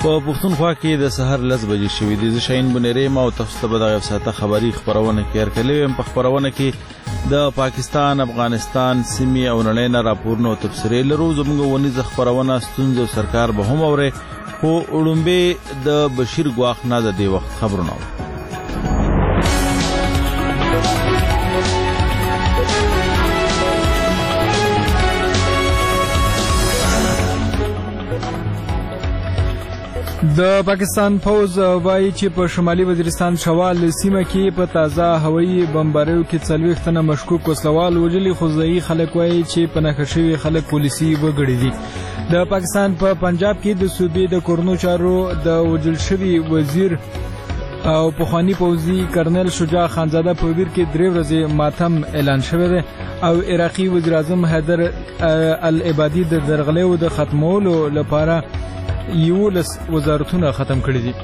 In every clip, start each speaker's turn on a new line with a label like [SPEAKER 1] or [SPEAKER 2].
[SPEAKER 1] په پښتونخوا کې د سحر 10 بجې شوې دي. زه شاهین بنيري ما او تاسو ته به دغه ساعته خبري خبرونه کې ورکړلې. په خبرونه کې د پاکستان، افغانستان، سیمې او نړۍ نه راپورونه او تبصرې لرو. زموږ ونیزه خبرونه ستونزې او سرکار به هم اوري. خو وړاندې د بشیر ګواخ نه د دې وخت خبرونه
[SPEAKER 2] د پاکستان فوز وایي چې په شمالي وزیرستان شوال سیمه کې په تازه هوایي بمباریو کې 40 تنه مشکوک وسلوال وژلي. خو ځایي خلک وایي چې په نښه شوي خلک پولیسي وګړي دي. د پاکستان په پنجاب کې د صوبې د کورنو چارو د وژل شوي وزیر او پخوانی پوځي کرنل شجاع خانزاده په ویر کې 3 ورځې ماتم اعلان شوی دی او عراقي وزیر اعظم حیدر العبادي د درغلیو د ختمولو لپاره 11 وزارتونه ختم کړي دي.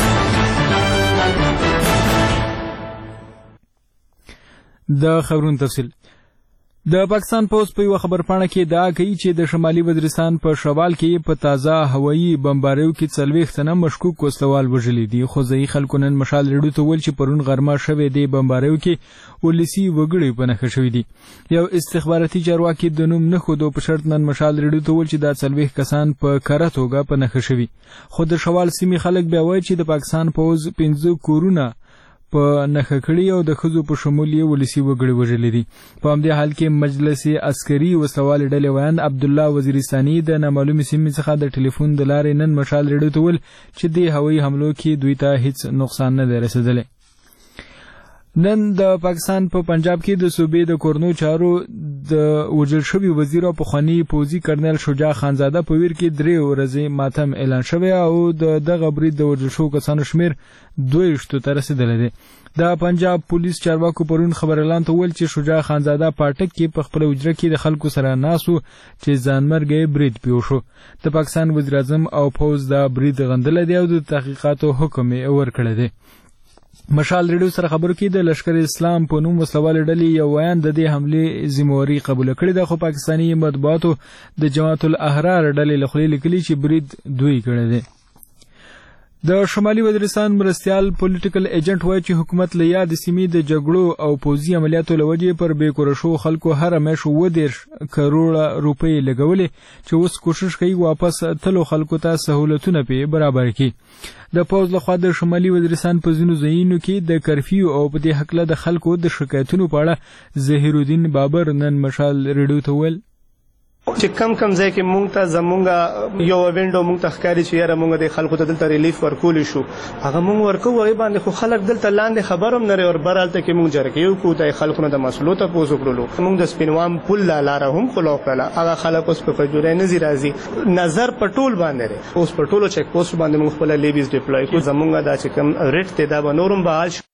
[SPEAKER 2] د خبرونو تفصیل. د پاکستان پوز په یو خبرپاڼه کې ادعا کوي چې د شمالي وزیرستان په شوال کې په تازه هوایي بمباریو کې 40 تنه مشکوک وسلوال وژلي دي. خو ځایي خلکو نن مشال ریډیو ته ویل چې پرون غرمه شوې دی بمباریو کې ولسی وګړي په نښه شوي دي. یو استخباراتي چارواکي د نوم نه خودو په شرط نن مشال ریډیو ته ویل چې دا 40 کسان په کره توګه په نښه شوي. خو د شوال سیمې خلک بیا وایي چې د پاکستان پوز 15 کورونه په نښه کړي او د ښځو په شمول یې ولسي وګړي وژلي دي. په همدې حال کې مجلس عسکري وسوال ډلې ویاند عبدالله وزیرستاني د نامعلومې سیمې څخه د ټلیفون د لارې نن مشال ریډیو ته ویل چې د هوایي حملو کې دوی ته هیڅ نقصان نه دی رسېدلی. نن د پاکستان په پنجاب کې د صوبې د کورنو چارو د وژل شوي وزیر او پخوانی پوځي کرنل شجاع خانزاده په ویر کې 3 ورځې ماتم اعلان شوی او دغه برید د وژل شوو کسانو شمیر 22 ته رسېدلی دی. د پنجاب پولیس چارواکو پرون خبر اعلان ته ویل چې شجاع خانزاده پاټک کې په خپل حجره کې د خلکو سره ناسو چې ځانمرګي برید پیو شو. د پاکستان وزیر اعظم او پوز دا برید غندل دی او د تحقیقاتو حکم یې ورکړی دی. مشال ریډیو سره خبرو کې د لشکر اسلام په نوم وسلوال ډلې یو ویان د دې حملې ذمہواری قبول کړې ده. خو پاکستاني مطبوعاتو د جماعت الاحرار ډلې له خولې لیکلي چې برید دوی کړی دی. د شمالي وزیرستان مرستیال پولیټیکل ایجنټ وایي چې حکومت له یاد سیمې د جګړو او پوځي عملیاتو له وجې پر بې کوره شوو خلکو هره میاشت 20 کروڑه روپۍ لګولې چې اوس کوشش کوي واپس تلو خلکو ته سهولتونه پې برابر کړي. د پوز لخوا د شمالي وزیرستان په ځینو ځایونو کې د کرفیو او په دې هکله د خلکو د شکایتونو په اړه ظهیر الدین بابر نن مشال ریډیو ته ویل
[SPEAKER 3] چې کم ځای کې مونږ ته زمونږ یو وینډو مونږ ته ښکاري چې یاره مونږ د خلکو ته دلته ریلیف ورکولی شو هغه مونږ ورکو هغې باندې خو خلک دلته لاندې خبر هم نه لري او بر هلته کې مونږ جرګې وکړو د خلکو نه د مسلو تپوس وکړلو. مونږ د سپینوام پل لاره هم خلاو کړله هغه خلک اوس په فجورۍ نه ځي راځي نظر په ټول باندې دی. اوس په ټولو چیک پوسټ باندې مونږ خپله لیبیز ډپلوی کړو. زمونږ دا چې کوم ریټ دی دا به نور هم بحال شي.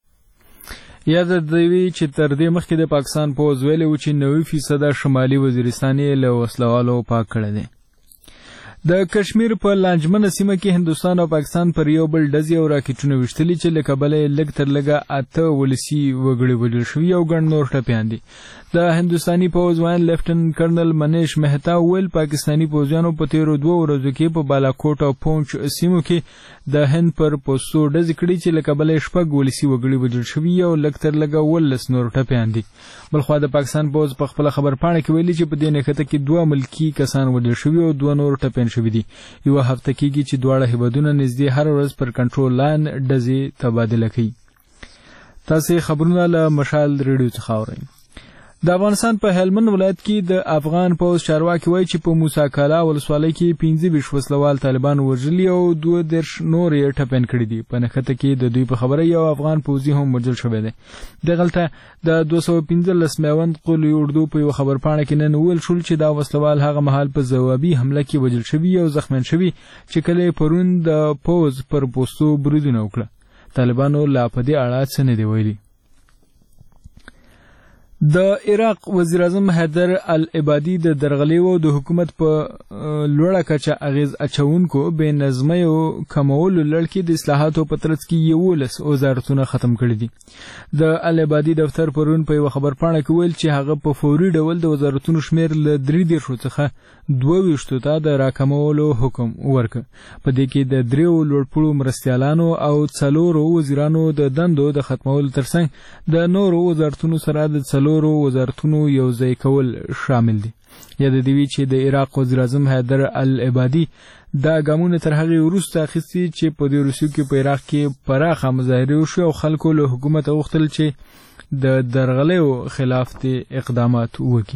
[SPEAKER 2] یاد دوی چې تر دې مخکې د پاکستان پوز ویلي و چې 90% شمالي وزیرستان یې له وسلوالو پاک کړی دی. د کشمیر په لانجمنه سیمه کې هندوستان او پاکستان پر یو بل ډزې او راکټونه ویشتلي چې له کبله یې لږ تر لږه 8 ولسي وګړي وژل شوي او ګڼ نور ټپیان دي. د هندوستاني پوځ وایي لیفټننټ کرنل منیش مهتا ویل پاکستاني پوځیانو په تیرو 2 ورځو کې په بالاکوټ او پونچ سیمو کې د هند پر پوستو ډزې کړي چې له کبله یې 6 ولسي وګړي وژل شوي او لږ تر لږه 19 نور ټپیان دي. بلخوا د پاکستان پوځ په خپله خبرپاڼه کې ویلي چې په دې نښته کې 2 ملکي کسان وژل شوي او 2 نور ټپیان شوي دي. یو هفته کېږي چې دواړه هیوادونه نږدې هر ورځ پر کنټرول لاین ډزې تبادله کوي. تاسې خبرونه له مشال ریډیو څخه اورئ. د افغانستان په هلمند ولایت کې د افغان پوځ چارواکي وایي چې په موسی کالا ولسوالۍ کې 15 وسلوال طالبان وژلي او 22 نور یې ټپیان کړي دي. په نښته کې د دوی په خبره یو افغان پوځي هم وژل شوی دی. دغلته د 215 میوند قول اردو په یو خبرپاڼه کې نن ویل شول چې دا وسلوال هغه مهال په ځوابي حمله کې وژل شوي او زخمیان شوي چې کله پرون د پوځ پر پوستو بریدونه وکړه. طالبانو لا په دې اړه څه نه دی ویلي. د عراق وزیر اعظم حیدر العبادي د درغلیو د حکومت په لوړه کچه اغیز اچونکو بې نظمۍ او کمولو لړ کې د اصلاحاتو په ترڅ کې 11 وزارتونه ختم کړي دي. د العبادي دفتر پرون په یوه خبرپاڼه کې ویل چې هغه په فوري ډول د وزارتونو شمیر له 23 څخه 22 ته د راکمولو حکم ورکړ. په دې کې د 3 لوړپوړو مرستیالانو او 4 وزیرانو د دندو د ختمولو ترڅنګ د نورو وزارتونو سره د 4 وزارتونو یو ځای کول شامل دي. یاد دی وی چې د عراق وزیر اعظم حیدر العبادي دا ګامونه تر هغه وروسته اخیستي چې په دې روسیو کې په عراق کې پراخه مظاهره وشو او خلکو له حکومت غوښتل چې د درغلیو خلاف د اقدامات وکړي.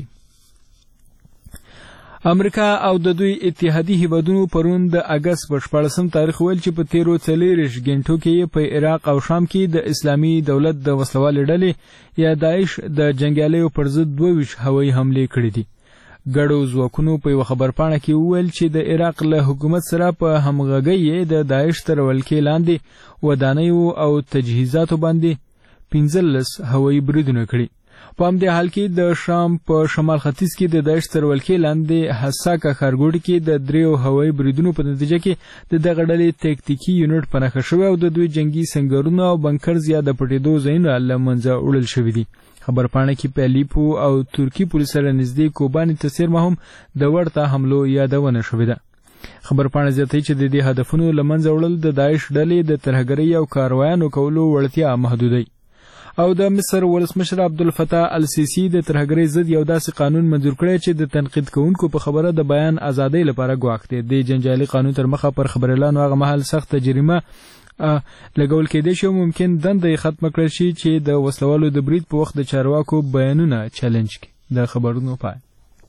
[SPEAKER 2] امریکا او د دوی اتحادي هیوادونو پرون د اگست په 14 تاریخ ویل چې په 13 غنټو کې په عراق او شام کې د اسلامي دولت د وسلوال ډلې یا داعش د جنگیالیو پر ضد 22 هوایي حملې کړې دي. ګډو ځواکونو په یوه خبرپاڼه کې وویل چې د عراق له حکومت سره په همغږۍ د داعش تر ولکې لاندې ودانیو او تجهیزاتو باندې 15 هوایي بریدونه کړي. په همدې حال کې د شام په شمال ختیځ کې د داعش تر ولکې لاندې حساکه ښارګوټي کې د 3 هوایي بریدونو په نتیجه کې د دغه ډلې تکتیکي یونټ په نښه شوی او د دوی جنگي سنګرونه او بنکرز یا د پټېدو ځایونه له منځه وړل شوي دي. خبرپاڼه کې په الیپو او ترکی پولیس سره نږدې کوباني تصویر هم د ورته حملو یادونه شوې ده. خبرپاڼه زیاتوي چې د دې هدفونو له منځه وړل د داعش ډلې د ترهګرۍ او کاروایانو کولو وړتیا محدودوي. او د مصر ولسمشر عبدالفتاح السیسی د ترهګرۍ ضد یو داسې قانون منظور کړی چې د تنقید کوونکو په خبره د بیان ازادۍ لپاره ګواښ دی. د جنجالي قانون تر مخه پر خبريالانو هغه مهال سخت جریمه لګول کېدای شي او ممکن دنده یې ختمه کړل شي چې د وسلوالو د برید په وخت د چارواکو بیانونه چیلنج کړي. د خبرونو پای.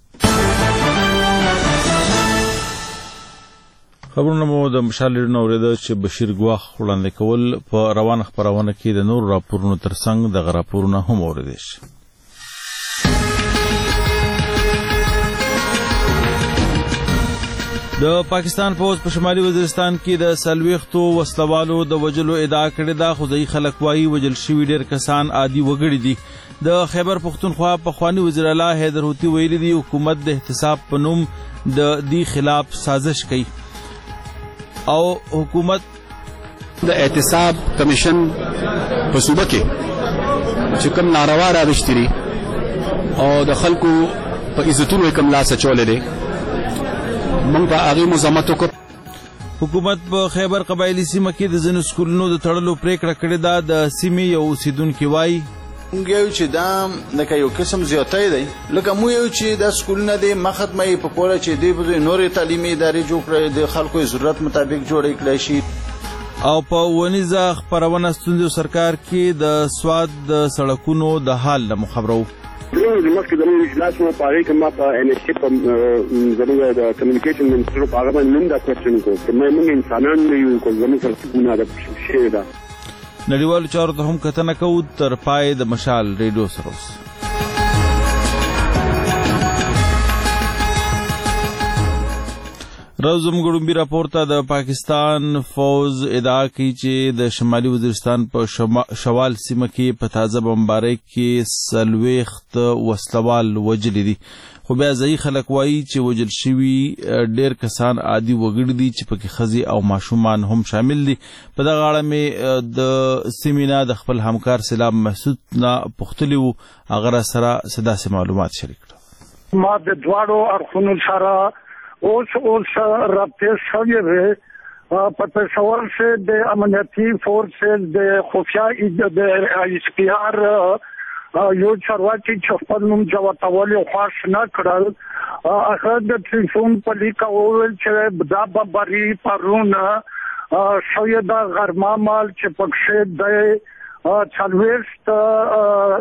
[SPEAKER 1] خبرونه مو د مشال لرنه اوریدل چې بشیر ګواخ وړاندې کول په روان خبرونه کې د نور راپورونو ترڅنګ د راپورونه هم اوریدل شي. د پاکستان پوز په شمالي وزیرستان کې د سلويختو وسلوالو د وجلو ادعا کړې ده، خو ځای خلک وايي وجل شوي ډېر کسان عادي وګړي دي. د خیبر پختونخوا پخوانی وزیر اعلی حیدر هوتی ویلي دي حکومت د احتساب په نوم د دې خلاف سازش کوي او حکومت
[SPEAKER 4] د احتساب کمیشن په صوبه کې چې کوم ناروا راوښتري او د خلکو په عزتونو کوم لاس اچولې دي موږ په هغه مزامت وکړو.
[SPEAKER 1] حکومت په خیبر قبایلی سیمه کې د ځینو سکولونو د تړلو پریکړه کړې ده. د سیمې یو اوسیدونکي وایي
[SPEAKER 5] موږ یو چې دا لکه یو قسم زیاتۍ دی، لکه موږ یو چې دا سکولونه دی مختمه په کوله چې دی په نورې تعلیمي ادارې جوړ کړي د خلکو ضرورت مطابق جوړ کړي شي.
[SPEAKER 1] او په ونیزه خبرونه ستونزو سرکار کې د سواد د سړکونو د حال له خبرو
[SPEAKER 6] نو د مخکې د نوم اجلاس مو پاره کې ما په ان اس سی په زموږ د کمیونیکیشن منسټر په هغه باندې نوم دا کوېسچن کو چې موږ انسانان نه یو کوم زموږ سره د شی دا
[SPEAKER 1] نړیوالو چارو ته هم کتنه کوو تر پای د مشال ریډیو سره. روزم ګړومبي راپورته د پاکستان فوز ادعا کوي چې د شمالي وزیرستان په شوال سیمه کې په تازه بمبارۍ کې سلويخت وسلوال وجل دي، خو بیا ځای خلک وایي چې وجل شوي ډېر کسان عادي وګړي دي چې پکې ښځې او ماشومان هم شامل دي. په دغه اړه مې د سیمې نه د خپل همکار سلام محسود نه پوښتلي وو، هغه سره داسې معلومات شریک کړل.
[SPEAKER 7] ما د دواړو اړخونو سره اوس رابطه شوی وی په پېښور سے د امنیتي فورسز د خفیه د ایس پی آر یو چارواکي چې خپل نوم جواتول خاص نه کړل هغه د ټلیفون په لیکه وویل چې دا بمباري پرونه شوی د غرما مال چې پکښې د څلوېښت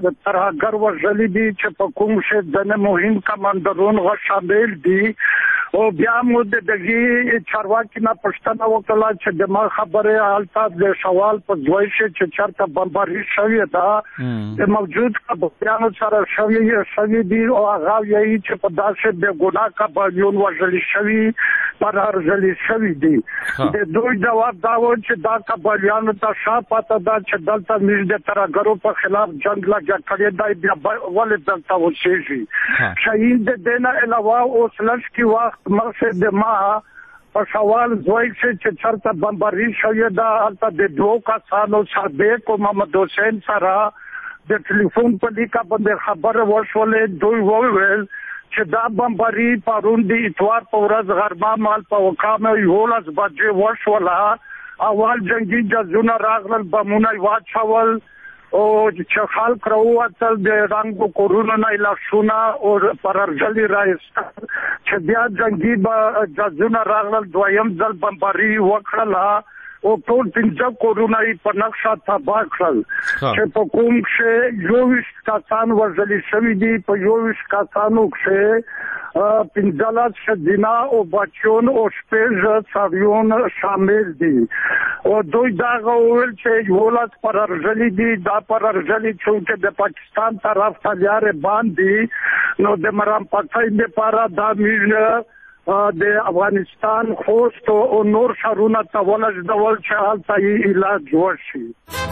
[SPEAKER 7] ترهګر وژلي دي چې په کوم شي د مهم کمانډرون غ شامل دي او بیا مو د دغه چارواکي نه پښتنه وکړه چې د ما خبره حالت د سوال په دوی چې چرته بمباري شوی دا د موجود خبرانو سره شوی دی او هغه یې چې په داسې د ګناه قبالیون وژل شوی پر ارزل شوی دی د دوی جواب دا و چې دا قبالیانو ته شاپاته دا چې دلته موږ د ترګرو په خلاف جنگ لګیا کړی دی بیا ولې دلته وشي شهید د دینه علاوه اوس لږ کی وخت مقصد ما په سوال دوی چې چرته بمباري شوی دا حالت د دوه کسانو سابق محمد حسین سره د ټلیفون په لیکه باندې خبر ورسولې دوی وویل چې دا بمباري پرون د اتوار په ورځ غربا مال په وقامه یولس بجې ورسوله اول جنگي جزونه راغلل بمونه واچول او چې خلک راووتل د رنګو کورونو نه لاسونه او پرارجلي راایسته چې بیا جنگي جزونه راغلل دویم ځل بمباري وکړله او ټول 15 کورونه په نقشه تباه کړل چې په کوم کې 24 کسان وژل شوي دي په 24 کسانو کې 15 شدینا او بچون او شپږ ساویون شامل دي او دوی دا غوول چې یولس پر ارزلی دي دا پر ارزلی چې د پاکستان طرف ته لارې باندې نو د مرام پټای لپاره دا میږي د افغانستان خوست او نور شهرونه ته ولژدول چې هلته یې علاج جوړ شي.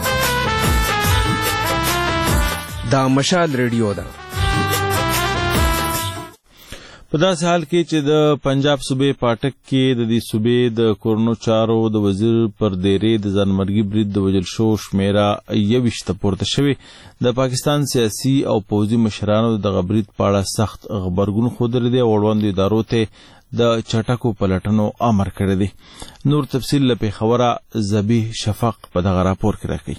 [SPEAKER 8] دا مشال ریډیو ده.
[SPEAKER 1] په داسې حال کې چې د پنجاب صوبې پاټک کې د دې صوبې د کورونو چارو د وزیر پر دیرې د ځانمرګي برید د وژل شو شمیره 21 ته پورته شوې. د پاکستان سیاسي او پوځي مشرانو د دغه برید په اړه سخت غبرګون ښودلی دی او اړوندو ادارو ته د چټکو پلټنو امر کړی دی. نور تفصیل له پېښوره ذبیح شفق په دغه راپور کې راکوي.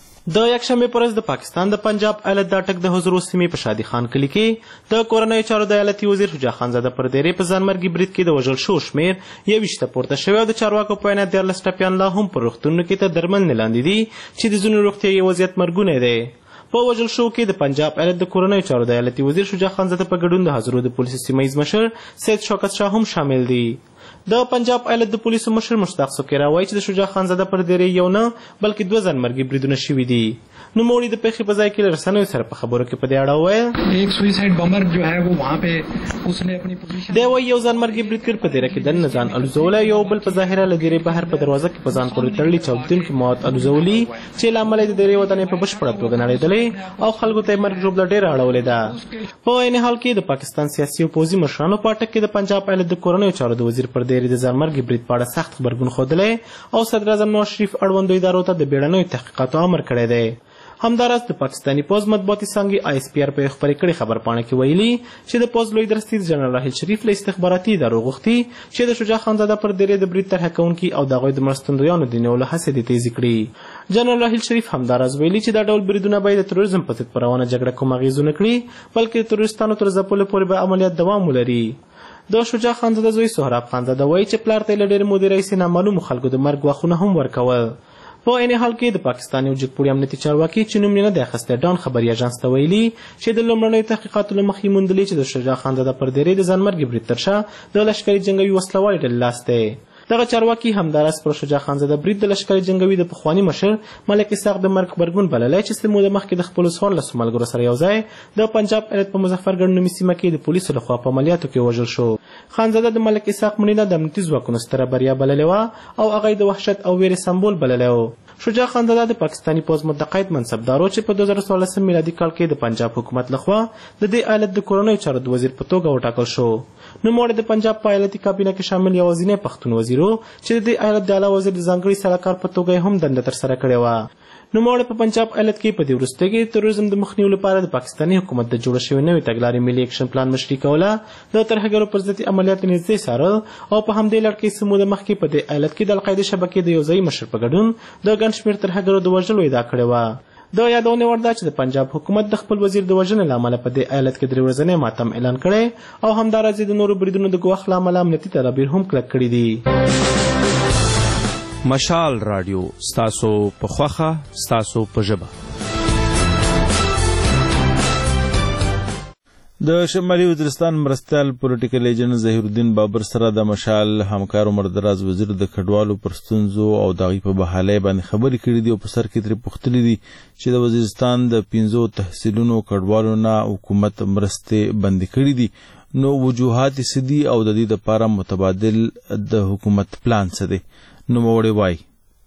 [SPEAKER 9] د یکشنبې پر ورځ د پاکستان د پنجاب ایالت د اټک د حضور سیمې په شادي خان کلي کې د کورنیو چارو د ایالتي وزیر شجاع خانزاده پر دیرې په ځانمرګي برید کې د وژل شو شمېر 21 ته پورته شوی او د چارواکو په وینا 14 ټپیان لا هم په روغتونونو کې تر درملنې لاندې دي چې د ځینو روغتیایي وضعیت مرګونی دی. په وژل شو کې د پنجاب ایالت د کورنیو چارو د ایالتي وزیر شجاع خانزاده په ګډون د حضور د پولیسو سیمهیز مشر سید شوکت شاه هم شامل دي. د پنجاب ایالت د پولیسو مشر مشتاق سکیرا وایي چې د شجاع خانزاده پر دیرې یو نه بلکې 2 ځانمرګي بریدونه شوي دي. نوموړي د پیښې په ځای کې له رسنیو سره په خبرو کې په دې اړه وویل
[SPEAKER 10] ایک سویسائڈ بمبر جو ہے وہ وہاں پہ اس نے اپنی پوزیشن
[SPEAKER 9] دی وایي یو ځانمرګي بریدګر په دیره کې دننه ځان الوزولی یو بل په ظاهره له دیرې بهر په دروازه کې په ځان پورې تړلي چاودېدونکي مواد الوزولي چې له امله د دیرې ودانۍ په بشپړه توګه نړېدلې او خلکو ته یې مرګ ژوبله ډېره اړولې ده. په عین حال کې د پاکستان سیاسي او پوځي مشرانو په اټک کې د پنجاب ایالت د کورنیو چارو د وزیر پر دیرې د ځانمرګي برید په اړه سخت غبرګون ښودلی او صدراعظم نواز شریف اړوندو ادارو ته د بیړنیو تحقیقاتو امر کړی دی. همداراز د پاکستاني پوځ مطبوعاتي څانګې ISPR په خبرې کړې خبرپاڼه کې ویلي چې د پوځ لوی درستیز جنرال راحیل شریف له استخباراتي ادارو غوښتي چې د شجاع خانزاده پر دیرې د برید طرحه کوونکي او د هغوی د مرستندویانو د نیولو هڅې دې تیزې کړي. جنرال راحیل شریف همداراز ویلي چې دا ډول بریدونه به د تروریزم په ضد په روانه جګړه کوم اغېز ونه کړي بلکې د تروریستانو تر ځپلو پورې به عملیات دوام ولري. د شجاع خانزاده زوی سهراب خانزاده وایي چې پلار ته یې له ډېرې مودې راهیسې نامعلومو خلکو د مرګ واخونه هم ورکول. په عین حال کې د پاکستان یو جګپوړي امنیتي چارواکي چې نوم یې نه دی اخیستی ډان خبري اژانس ته ویلي چې د لومړنیو تحقیقاتو له مخې موندلي چې د شجاع خانزاده پر دیرې د ځانمرګي برید تر شا د لښکري جنګوي وسلوالې ډلې لاس دی. دغه چارواکي همداراز پر شجاع خانزاده برید د لښکري جنګوي د پخواني مشر ملک اسحاق د مرګ غبرګون بللی چې څه موده مخکې د خپلو څوارلسو ملګرو سره یو ځای د پنجاب ایالت په مظفرګړ نومي سیمه کې د پولیسو لخوا په عملیاتو کې وژل شو. خانزاده د ملک اسحاق مړینه د امنیتي ځواکونو ستره بریا بللې وه او هغه یې د وحشت او ویرې سمبول بللی و. شجاع خانزاده د پاکستاني پوځ متقاعد منصبدارو چې په 2014 میلادي کال کې د پنجاب حکومت لخوا د دې ایالت د کورنیو چارو د وزیر په توګه وټاکل شو. نوموړی د پنجاب په ایالتي کابینه کې شامل یوازینی پښتون وزیر و چې د دې ایالت د اعلی وزیر د ځانګړي سلاکار په توګه هم دنده ترسره کړې وه. نوموړی په پنجاب ایالت کې په دې وروستیو کې تروریزم د مخنیوي لپاره د پاکستاني حکومت د جوړه شوې نوې تګلارې ملي اکشن پلان مشري کوله د ترهګرو پر ضد عملیاتو نږدې څارل او په همدې لړ کې څه موده مخکې په دې ایالت کې د القاعدې شبکې د یو ځایي مشر په ګډون د ګڼ شمېر ترهګرو د وژلو ادعا کړې وه. د یادونې وړ ده چې د پنجاب حکومت د خپل وزیر د وژنې له امله په دې ایالت کې 3 ورځنی ماتم اعلان کړی او همداراز د نورو بریدونو د ګواښ له امله امنیتي تدابیر هم کلک کړي دي.
[SPEAKER 8] مشال رادیو ستاسو په خوښه ستاسو په ژبه.
[SPEAKER 1] د شمالي وزیرستان مرستیال پولیټیکل ایجنټ ظهیر الدین بابر سره د مشال همکار عمر دراز وزیر د کډوالو پر ستونزو او د هغوی په بحالۍ باندې خبرې کړې دي او په سر کې ترې پوښتلي دي چې د وزیرستان د 15 تحصیلونو کډوالو نه حکومت مرستې بندي کړې دي نو وجوهات څه دي او د دې دپاره متبادل د حکومت پلان څه دی. نوموړی وایي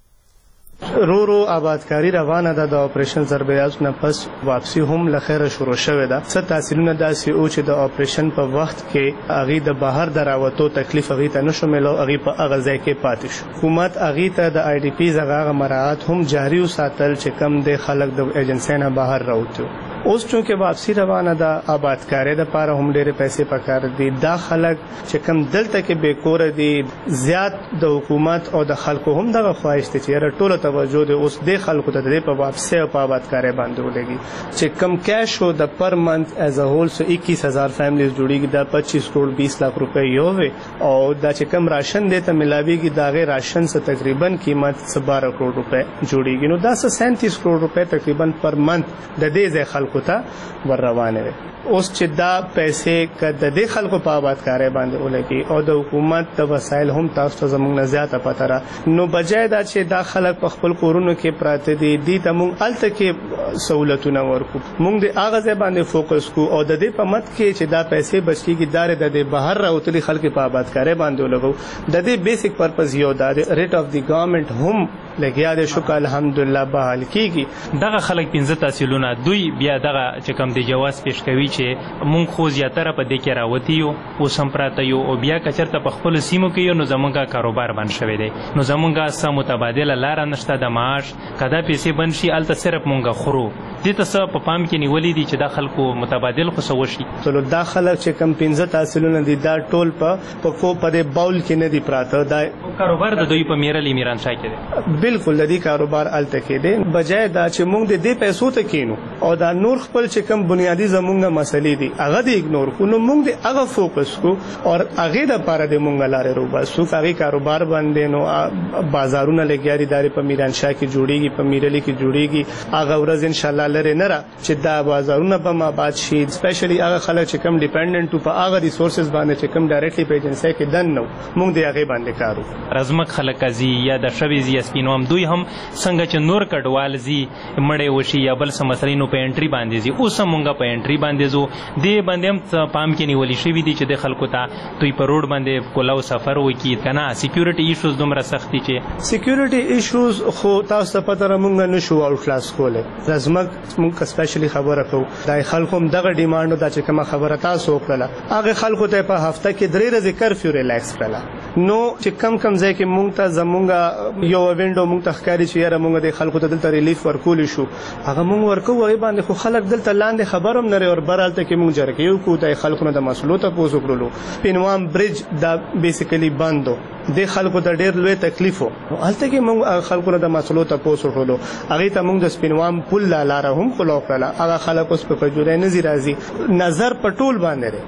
[SPEAKER 3] رو آبادکاری روانه ده. د اپریشن ضربیات نه پس واپسی هم لخيره شروع شوه ده. څه تحصیلونه داسې او چې د اپریشن په وخت کې اغي د بهر دراوتو تکلیف اغي ته نشو ملو اغي په اغه ځای کې پاتې شو. حکومت اغي ته د آی ډی پی زغه مراعات هم جاری وساتل چې کم د خلک د ایجنسی نه بهر راوته. اوس چونکه واپسی روانه ده آبادکاری د پاره هم ډېر پیسې پکار دي. دا خلک چې کم دلته کې بیکور دي زیات د حکومت او د خلکو هم دغه خواهش دي چې ټول توجه دي اوس د خلکو ته د په واپسی او په آبادکاری باندې ولګي چې کم کیش او د پر منث ایز ا هول سو 21000 فیملیز جوړیږي د 25 کروڑ 20 लाख روپے یو وي او دا چې کم راشن دی ته ملاویږي داغه راشن څخه تقریبا قیمت 12 کروڑ روپے جوړیږي نو دا 37 کروڑ روپے تقریبا پر منث د دې ځای خلکو ته ور روانه وي. اوس چې دا پیسې کده د خلکو په آبادکاری باندې ولګي او د حکومت د وسایل هم تاسو ته زموږ نه زیاته پته را نو بجای دا چې دا خلک په خپل کورونو کې پراته دي دي ته مونږ الته کې سہولتونه ورکو مونږ د اغه ځای باندې فوکس کو او د دې په مت کې چې دا پیسې بچیږي دار د بهر راوتلي خلک په آبادکاری باندې ولګو د دې بیسیک پرپز یو دا ریټ اف دی گورنمنت هم لګیا د شکر الحمدلله بحال کیږي.
[SPEAKER 11] دغه خلک 15 تحصیلونه دوی بیا دغه چې کوم د جواز پیش کوي چې مونږ خو زیاتره په دې کې راوتی یو او سم پراته یو او بیا کچرته په خپل سیمو کې یو نو زمونږه کاروبار بند شوی دی نو زمونږه سم متبادله لار نشته د معاش کدا پیسې بند شي الته صرف مونږه خورو دې ته څه په پام کې نیولې دي چې دا خلکو متبادل خو سوشي
[SPEAKER 3] ټول دا خلک چې کم 15 تحصیلونه دي دا ټول په کو په باول کې نه دي پراته دا
[SPEAKER 11] کاروبار د دوی په میرلی میران شای کې دی
[SPEAKER 3] بالکل د دې کاروبار الته کې دی بجای دا چې مونږ د دې پیسو ته کینو او دا نور خپل چې کم بنیادی زمونږه مسلې دي هغه د اګنور کو نو مونږ د هغه فوکس کو او هغه د پاره د مونږ لارې روباسو هغه کاروبار باندې نو بازارونه لګیاري داري په میران شاه کې جوړیږي په میرلی کې جوړیږي هغه ورځ ان شاء الله لره نه را چې دا بازارونه به ما بعد شي سپیشلی هغه خلک چې کم ډیپندنت په هغه ریسورسز باندې چې کم ډایرکټلی په ایجنسی کې دن نو مونږ د هغه باندې کارو
[SPEAKER 11] رزمک خلک ازي یا د شویزي سپینوم دوی هم څنګه چې نور کډوال زی مړې وشي یا بل سم مسلې نو په انټری باندې زی اوس مونږه په انټری باندې زو دې باندې هم پام کې نیولې شوې دي چې د خلکو ته دوی په روډ باندې کولاو سفر وکړي کنه سکیورټي ایشوز دومره سختي چې
[SPEAKER 3] سکیورټي ایشوز خو تاسو ته پته مونږ نشو آوټ کلاس کوله رزمک مونږ سپیشلی خبره کوو د خلکو هم دغه ډیماند دا چې کومه خبره تاسو وکړه هغه خلکو ته په هفته کې 3 ورځې کرفیو ریلیکس کړه نو چې کم ځای کې مونږ ته زمونږ یو وینډو مونږ ته ښکاری چې یاره مونږ د خلکو ته دلته ریلیف ورکول شو هغه مونږ ورکو وای باندې خو خلک دلته لاندې خبروم نه لري او برالته کې مونږ جرګیو کو د خلکو نه د مسلو ته پوسو کړلو پینوام برج دا بیسیکلی بندو د خلکو ته ډېر لوی تکلیف وو الته کې مونږ خلکو نه د مسلو ته پوسو کړلو هغه ته مونږ د سپینوام پل لاره هم خلو کړل هغه خلک اوس په جوړه نزي راځي نظر پټول باندې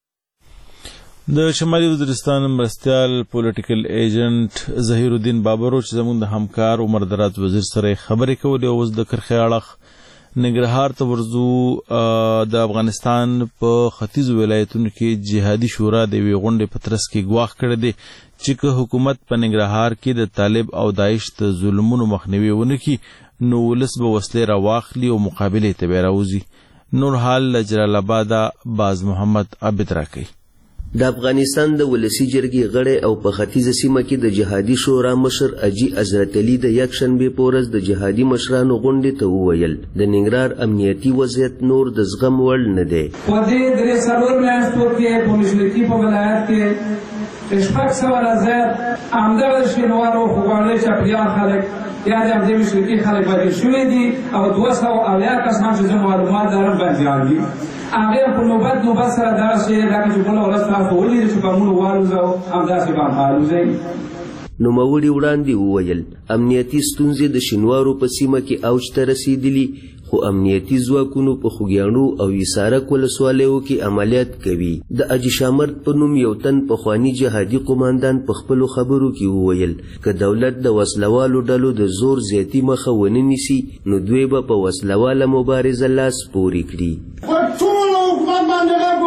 [SPEAKER 1] د شمالي وزیرستان مرستیال پولیټیکل ایجنټ ظهیر الدین بابر چې زموږ د همکار عمر دراز وزیر سره خبرې کولې او اوس د کرخي اړخ ننګرهار ته ورځو د افغانستان په ختیځو ولایتونو کې جهادي شورا د یوې غونډې په ترڅ کې ګواښ کړی دی چې که حکومت په ننګرهار کې د طالب او داعش د ظلمونو مخنیوي ونه کړي نو ولس به وسلې راواخلي او مقابلې ته به راوځي. نور حال له جلال آباده باز محمد عابد راکوي.
[SPEAKER 12] د افغانستان د ولسی جرګې غړی او په ختیځه سیمه کې د جهادي شورا مشر اجي حضرت علي د یکشنبې په ورځ د جهادي مشرانو غونډې ته وویل د ننګرهار امنیتي وضعیت نور د زغم وړ نه دی.
[SPEAKER 13] په دې درې څلور میاشتو کې په مشرقي په ولایت کې شپږ سوه زیات همدغه شینوارو خوږوالی چاپیریال خلک یا د همدې مشرقي خلک بدل شوي دي او 280 کسان چې زه معلومات لرم بندیان دي هغه په نوبت سره داسې لکه چې بله ورځ تاسو ولیدل چې په موږ والوځو همداسې به الوځئ.
[SPEAKER 12] نوموړي وړاندې وویل امنیتي ستونزې د شینوارو په سیمه کې اوج ته رسېدلي خو امنیتي ځواکونو په خوږیاڼو او حصارک ولسوالیو کې عملیات کوي. د اجي شامرد په نوم یو تن پخواني جهادي قماندان په خپلو خبرو کې وویل که دولت د وسلوالو ډلو د زور زیاتي مخه ونه نیسي نو دوی به په وسلواله مبارزه لاس پورې کړي.
[SPEAKER 14] ټول حکومت باندې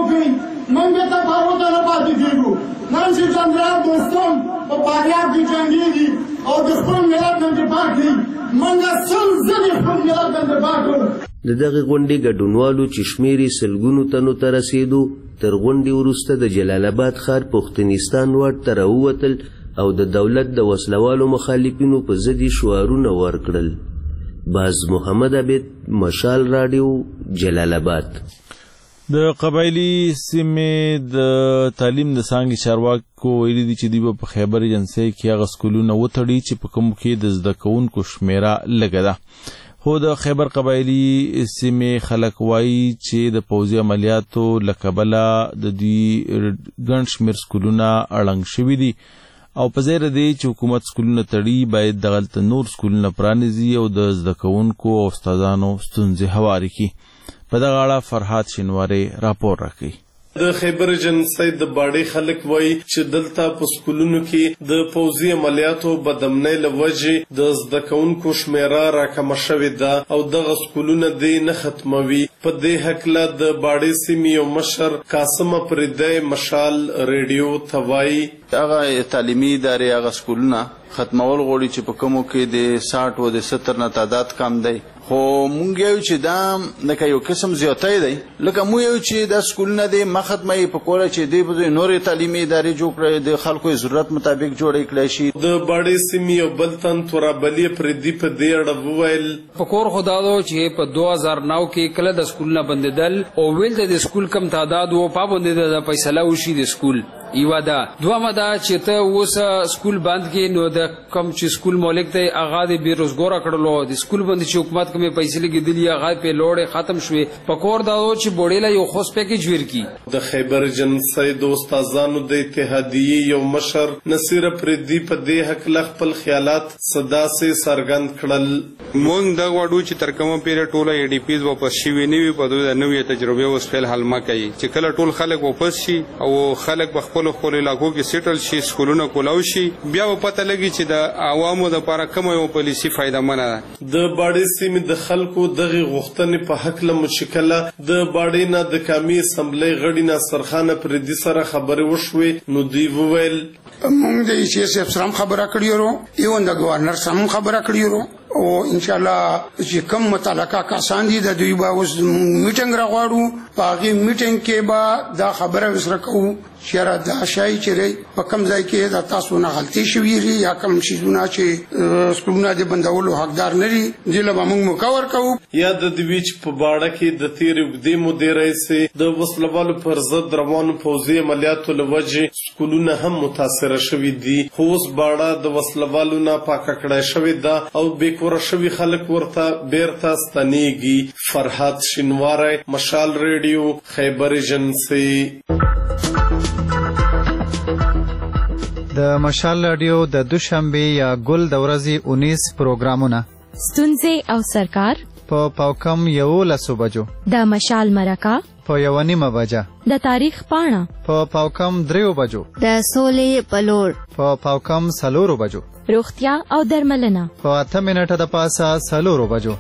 [SPEAKER 14] 15 دوستان په فاریاب کې جنګېږي او د خپل ملت نه دفاع کوي موږ سل ځلې خپل ملت نه دفاع کوو.
[SPEAKER 12] د دغه غونډې ګډونوالو چې شمېر یې سلګونو تنو ته رسېدو تر غونډې وروسته د جلال آباد ښار پښتنستان واټ ته راووتل او د دولت د وسلوالو مخالفینو په ضد یې شعارونه ورکړل. باز محمد عبید، مشال راډیو، جلال آباد.
[SPEAKER 1] د قبایلی سیمې د تعلیم د څانګې چارواکو ویلي دي چې دوی په خیبر ایجنسۍ کې هغه سکولونه وتړي چې په کومو کې د زده کوونکو شمیره لږه ده. خو د خیبر قبایلی سیمې خلک وایي چې د پوځي عملیاتو له کبله د دوی ګڼ شمېر سکولونه اړنګ شوي دي او په ځای دی چې حکومت سکولونه تړي باید دغلته نور سکولونه پرانیزي او د زده کوونکو او استادانو ستونزې هوارې کړي. په دغه اړه فرحات شینواری راپور راکوي.
[SPEAKER 15] د خیبر ایجنسۍ د باډۍ خلک وایي چې دلته په سکولونو کې د پوځي عملیاتو بدامنۍ له وجې د زده کوونکو شمیره راکمه شوې ده او دغه سکولونه دې نه ختموي. په دې هکله د باډۍ سیمې یو مشر قاسم افریدی مشال ریډیو ته وایي
[SPEAKER 5] هغه تعلیمي ادارې هغه سکولونه ختمول غواړي چې په کومو کې د 60 او د 70 نه تعداد کم دی. خو مونږ یو چې دا لکه یو قسم زیاتی دی لکه مو یو چې دا سکولونه دی ما ختموي په کوله چې دی به نورې تعلیمي ادارې جوړ کړي د خلکو ضرورت مطابق جوړې کړی شي.
[SPEAKER 15] د باډۍ سیمې یو بل تن تورابلي افریدي په دې اړه وویل
[SPEAKER 16] په کور خدا دو چې په 2009 کې کله د سکولونه بندیدل او ویل د سکول کم تعداد و پابندي د فیصله وشي د سکول یو دا دوامه دا چې ته اوس سکول بند کې نو د کم چې سکول مالک ته هغه د بیروزګار کړلو د سکول بند چې حکومت کومه پیسې لګیدلی هغه په لوړې ختم شوې په کور دا چې بوډیلا یو خوش پیکیج ورکی.
[SPEAKER 15] د خیبر ایجنسۍ د استادانو د اتحادیې یو مشر نصیر افریدي په دې حق خپل خیالات صدا سي څرګند کړل.
[SPEAKER 17] مونږ دا وړو چې تر کومه پیره ټوله ای ډی پیز واپس شي وي نه په دوه نوې تجربه اوس فعل حل ما کوي چې کله ټول خلک واپس شي او خلک په خپل علاقو کې سیټل شي سکولونه کولاو شي بیا په پته لګي چې د عوامو د لپاره کومه یو پالیسی فائدہ منه ده. د باډۍ سیمې د خلکو دغه غوښتنې په حق له مشکله د باډۍ نه د قومي اسمبلی غړي ناصرخان افریدي سره خبرې وشوې نو دوی وویل
[SPEAKER 18] موږ د سی اس اف سره خبره کړې ورو یو د گورنر سره خبره کړې ورو او ان شاء الله چې کوم متعلقه کسان دي د دوی به اوس میټینګ راغواړو په هغه میټینګ کې به دا خبره وسره کوو چې دا شای چې په کوم ځای کې دا تاسو نه غلطي شوې ری یا کوم شیزونه چې سکولونه د بندولو حقدار نه دي ځله به موږ مکور کوو.
[SPEAKER 15] یا د دویچ په باړه کې د تیر وګدې مدیرې سي د وسلوالو پر ضد روانو پوځي عملیاتو لوجه سکولونه هم متاثر شوي دي. خو اوس باړه د وسلوالو نه پاکه کړای شوې ده او بیکوره شوي خلک ورته بیرته ستنېږي. فرحات شینواری، مشال ریډیو، خیبر ایجنسۍ.
[SPEAKER 19] د مشال رادیو د دوشنبه یا ګل د ورځې 19 پروګرامونه
[SPEAKER 20] ستونزې او سرکار
[SPEAKER 19] په پاوکم 11 بجو
[SPEAKER 20] د مشال مرکه
[SPEAKER 19] په 1:30 بجه
[SPEAKER 20] د تاریخ پاڼه
[SPEAKER 19] په پاوکم 3 بجو
[SPEAKER 20] د سولې پلور
[SPEAKER 19] په پاوکم 4 بجو
[SPEAKER 20] روغتیا او درملنه
[SPEAKER 19] په 8 منټه د پاسه 4 بجو.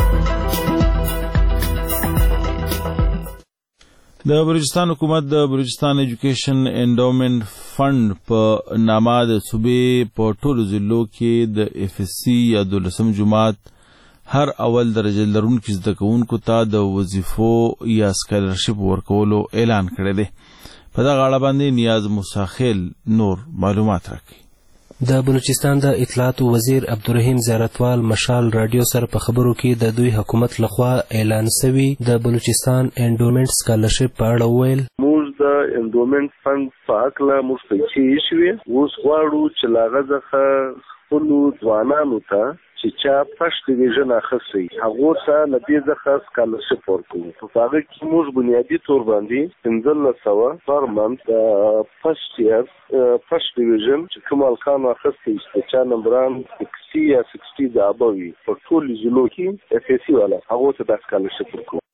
[SPEAKER 1] د بلوچستان حکومت د بلوچستان ایجوکیشن انډومنټ فند په نامه د صوبې په ټولو ضلعو کې د اف اس سی یا 12 جماعت هر اول درجه لرونکو زده کوونکو ته د وظیفو یا سکالرشپ ورکولو اعلان کړی دی. په دغه اړه باندې نیاز موساخیل نور معلومات راکړي.
[SPEAKER 21] د بلوچستان د اطلاعات وزیر عبدالرحیم زیارتوال مشال رادیو سره په خبرو کې د دوی حکومت لخوا اعلان شوی د بلوچستان انډومنټ سکالرشپ په اړه وویل
[SPEAKER 22] موږ د انډومنټ فند په حق له موږ پیسې شوي اوس غواړو چې له هغه څخه خپلو ځوانانو ته چې چا فرست ډیویژن اخیستی هغو ته له دې څخه سکالرشپ ورکوو. په هغه کې موږ بنیادي طور باندې 1500 پر منت د فرست ایئر فرست ډیویژن چې کوم الکانو اخیستی چې چا نمبران 60 یا 60 د ابوي په ټول ضلعو کې اف اس سی والا هغو ته د سکالرشپ ورکوو.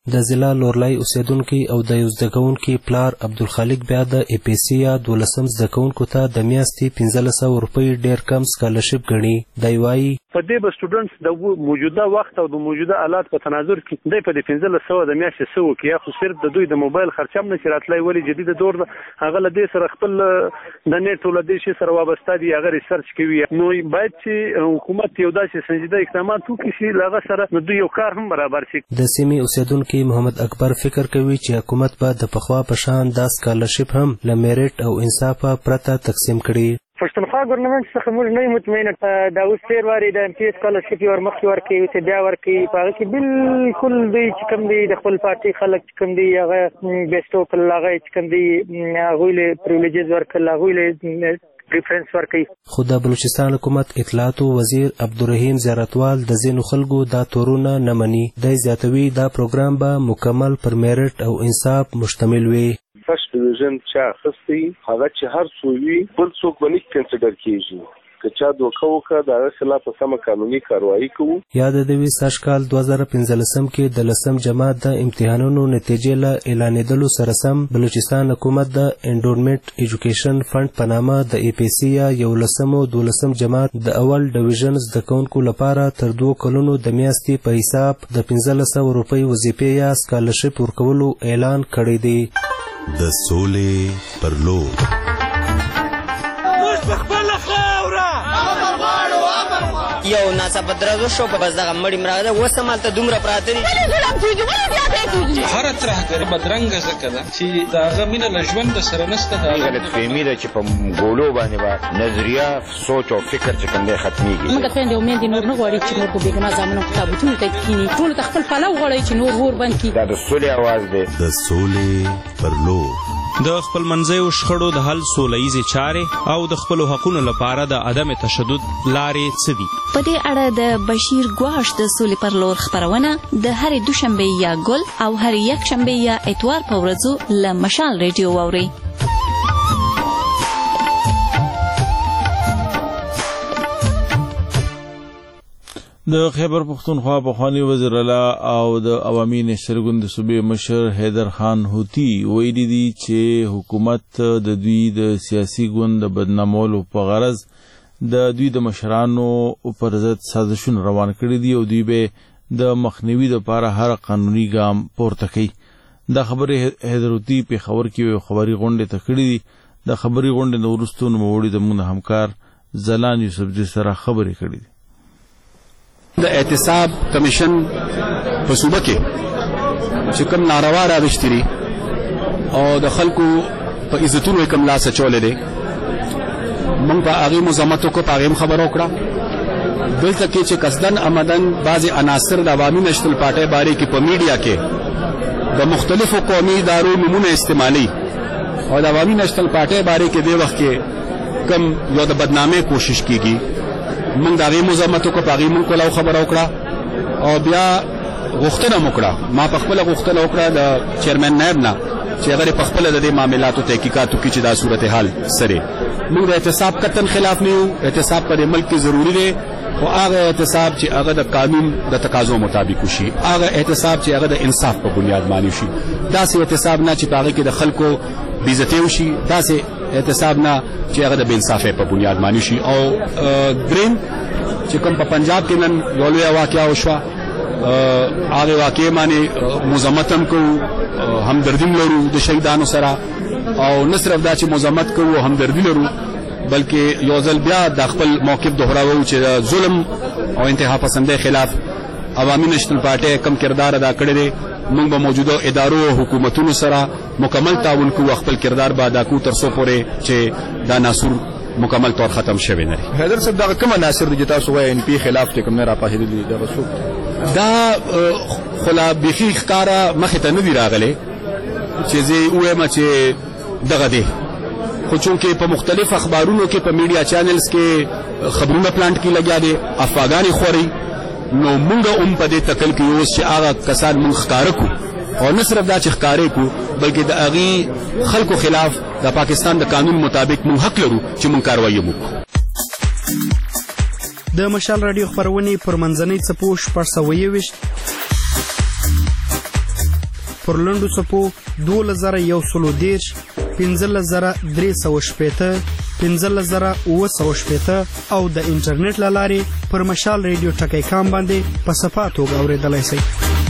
[SPEAKER 21] د ضلع لورلای اوسیدونکي او د یو زده کوونکي پلار عبدالخالق بیا د ای پی سی یا 12 زده کوونکو ته د میاشتې 1500 روپۍ ډیر کم سکالرشپ ګڼي. دی وایي
[SPEAKER 6] په دې به سټوډنټس د موجوده وخت او د موجوده آلات په تناظر کې د په 1500 د میاشتې سو کې یا خو صرف د دوی د موبایل خرچه هم نه راتلای ولی جديد دور هغه له دې سره خپل د نیټ ول دې شي سره وابسته دي هغه ریسرچ کوي. نو باید چې حکومت یو داسې سنجیده اقدامات وکړي چې هغه سره د دوی یو کار هم برابر شي.
[SPEAKER 21] د سیمې اوسیدونکي محمد اکبر فکر کوي چې حکومت به د پخوا په شان دا سکالرشپ هم له میریټ او انصاف پرته تقسیم کړي.
[SPEAKER 2] پښتونخوا ګورنمنت څخه موږ نه مطمئنه دا اوس تیر واري د ایم پی سکالرشپ ور مخکې ورکوي چې بیا ورکوي په هغه کې بالکل دوی چې کوم دي د خپل پارټي خلک چې کوم دي هغه بیسټو په هغه چې کوم دي هغوی له پریویلیجز ورکړل هغوی له ریفرنس ورکوي.
[SPEAKER 21] خو د بلوچستان حکومت اطلاعاتو وزیر عبدالرحیم زیارتوال د ځینو خلکو دا تورونه نه مني. دی زیاتوي دا پروګرام به مکمل پر میرټ او انصاف مشتمل وي.
[SPEAKER 22] فرست ډیویژن چا اخستی هغه چې هر څو وي بل څوک به نه کنسیډر کیږي که چا دوکه وکړه د هغه خلاف په سمه قانوني کاروایي کوو.
[SPEAKER 21] یاد د وی سږ کال 2015 کې د 10م جماعت د امتحانونو نتیجې له اعلانېدلو سره سم بلوچستان حکومت د انډورمنټ ایجوکیشن فند په نامه د ای پی سی یا 11م او 12م جماعت د اول ډیویژن زده کوونکو لپاره تر 2 کلونو د میاشتې په حساب د 1500 روپۍ وظیفې یا سکالرشپ ورکولو اعلان کړی دی.
[SPEAKER 4] د سولې پر لور
[SPEAKER 23] یو ناڅاپه درزو شو په بس دغه مړی مراده اوس همالته دومره پراته دي
[SPEAKER 10] هره ترهګري بدرنګه ځکه ده چې د هغه مینه له ژونده سره نشته.
[SPEAKER 24] دا غلطفهمي ده چې په ګولو باندې به نظریه سوچ او فکر چې کوم دی ختمیږي.
[SPEAKER 25] موږ خویندې او میندې نور نه غواړي چې نور په بېګناه زامنو کتابتونو ته کښېني. ټولو ته خپل پلو غواړي چې نور اور بند کړي.
[SPEAKER 24] دا د سولې اواز دی.
[SPEAKER 4] د سولې پر لور
[SPEAKER 8] د خپل منځیو شخړو د حل سولهییزې چارې او د خپلو حقونو لپاره د عدم تشدد لارې څه دي؟
[SPEAKER 20] په دې اړه د بشیر ګواش د سولې پر لور خپرونه د هرې دوشنبې یا ګل او هرې یکشنبې یا اتوار په ورځو له مشال ریډیو واورئ.
[SPEAKER 1] د خیبر پختونخوا پخوانی وزیر اعلی او د عوامي نشر ګوند صوبې مشر حیدر خان هوتی ویلي دي چې حکومت د دوی د سیاسي ګوند د بدنامولو په غرض د دوی د مشرانو پر ضد سازشونه روان کړي دي او دوی به د مخنیوي لپاره هر قانوني ګام پورته کوي. دا خبرې حیدر هوتی په خبر کې یو خبري غونډه ته کړې دي. د خبري غونډې نو ورستو نوموړي زموږ همکار زلان یوسفزي سره خبرې کړې دي.
[SPEAKER 26] د احتساب کمیشن په صوبه کې چې کوم ناروا راوښتري او د خلکو په عزتونو کوم لاس اچولې دي موږ په هغه مزامتو کو په هغه خبرو کړه. دلته کې چې قصدن آمدن بعضی عناصر د عوامي نشتل پارټي باره کې په میډیا کې د مختلفو قومي ادارو نمونه استعمالي او د عوامي نشتل پارټي باره کې د وخت کې کم یو د بدنامي کوشش کیږي. موږ د هغې مزامتو کو په هغې موږ کولاو خبره وکړه او بیا غوښتنه مو کړه. ما په خپله غوښتنه وکړه د چیرمن نایب نه چې هغه په خپله د دې معاملاتو تحقیقات وکړي چې دا صورتحال سره. موږ د احتساب قطعا خلاف نه یو. احتساب په دې ملک کې ضروري دی خو هغه احتساب چې هغه د قانون د تقاضو مطابق وشي. هغه احتساب چې هغه د انصاف په بنیاد باندې وشي. داسې احتساب نه چې په هغې کې د خلکو بېعزتي وشي. داسې احتساب نه چې هغه د بې انصافۍ په بنیاد باندې شي. او دریم چې کوم په پنجاب کې نن یو لویه واقعه وشوه هغې واقعې باندې مذمت هم کوو همدردي هم لرو د شهیدانو سره او نه صرف دا چې مذمت کوو همدردي لرو بلکې یو ځل بیا د خپل موقف دهراوو چې د ظلم او انتها پسندۍ خلاف عوامي نشنل پارټۍ کم کردار ادا کړی دی. موږ به موجوده ادارو او حکومتونو سره مکمل تعاون کوو خپل کردار به ادا کوو تر څو پورې چې دا ناسور مکمل طور ختم شوی نه وي.
[SPEAKER 27] حیدر صاحب دغه کوم عناصر دي چې تاسو وایي ان پی خلاف چې کوم نه راپاهېدلي دغه څوک
[SPEAKER 26] دا خو لا بیخي ښکاره مخې ته نه دي راغلی چې زه ووایم چې دغه دی خو چونکې په مختلف اخبارونو کې په میډیا چینلز کې خبرونه پلانټ کې لګیا دي افواګانې خوري نو مونږ هم په دې تکل کې اوس چې هغه کسان مونږ ښکاره کړو او نه صرف دا چې ښکارې کړو بلکې د هغې خلکو خلاف د پاکستان د قانون مطابق مونږ حق لرو چې مونږ کاروایي وکړو.
[SPEAKER 28] د مشال راډیو خپرونې پر منځنۍ څپو 627
[SPEAKER 3] پر لنډو څپو 2110 15380 15780 او د انټرنیټ له لارې پر مشال ریډیو ټکی کام باندې په صفه توګه اورېدلی شئ.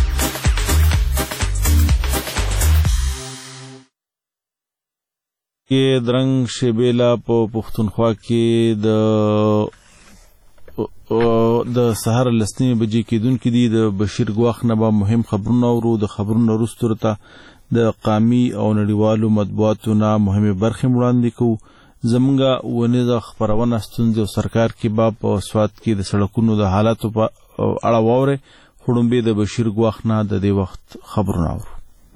[SPEAKER 1] کې درنګ شبیلا په پښتونخوا کې د سهار لسنی بجې کېدونکې دي. د بشیر ګواخ نه به مهم خبرونه اورو. د خبرونو وروسته ورته د قامي او نړیوالو مطبوعاتو نه مهمې برخې وړاندې کوو. زمونږه ونیزه خپرونه ستونزې او سرکار کې به په سوات کې د سړکونو د حالاتو په اړه واورئ. خو لومبې د بشیر ګواخ نه د دې وخت خبرونه اورو.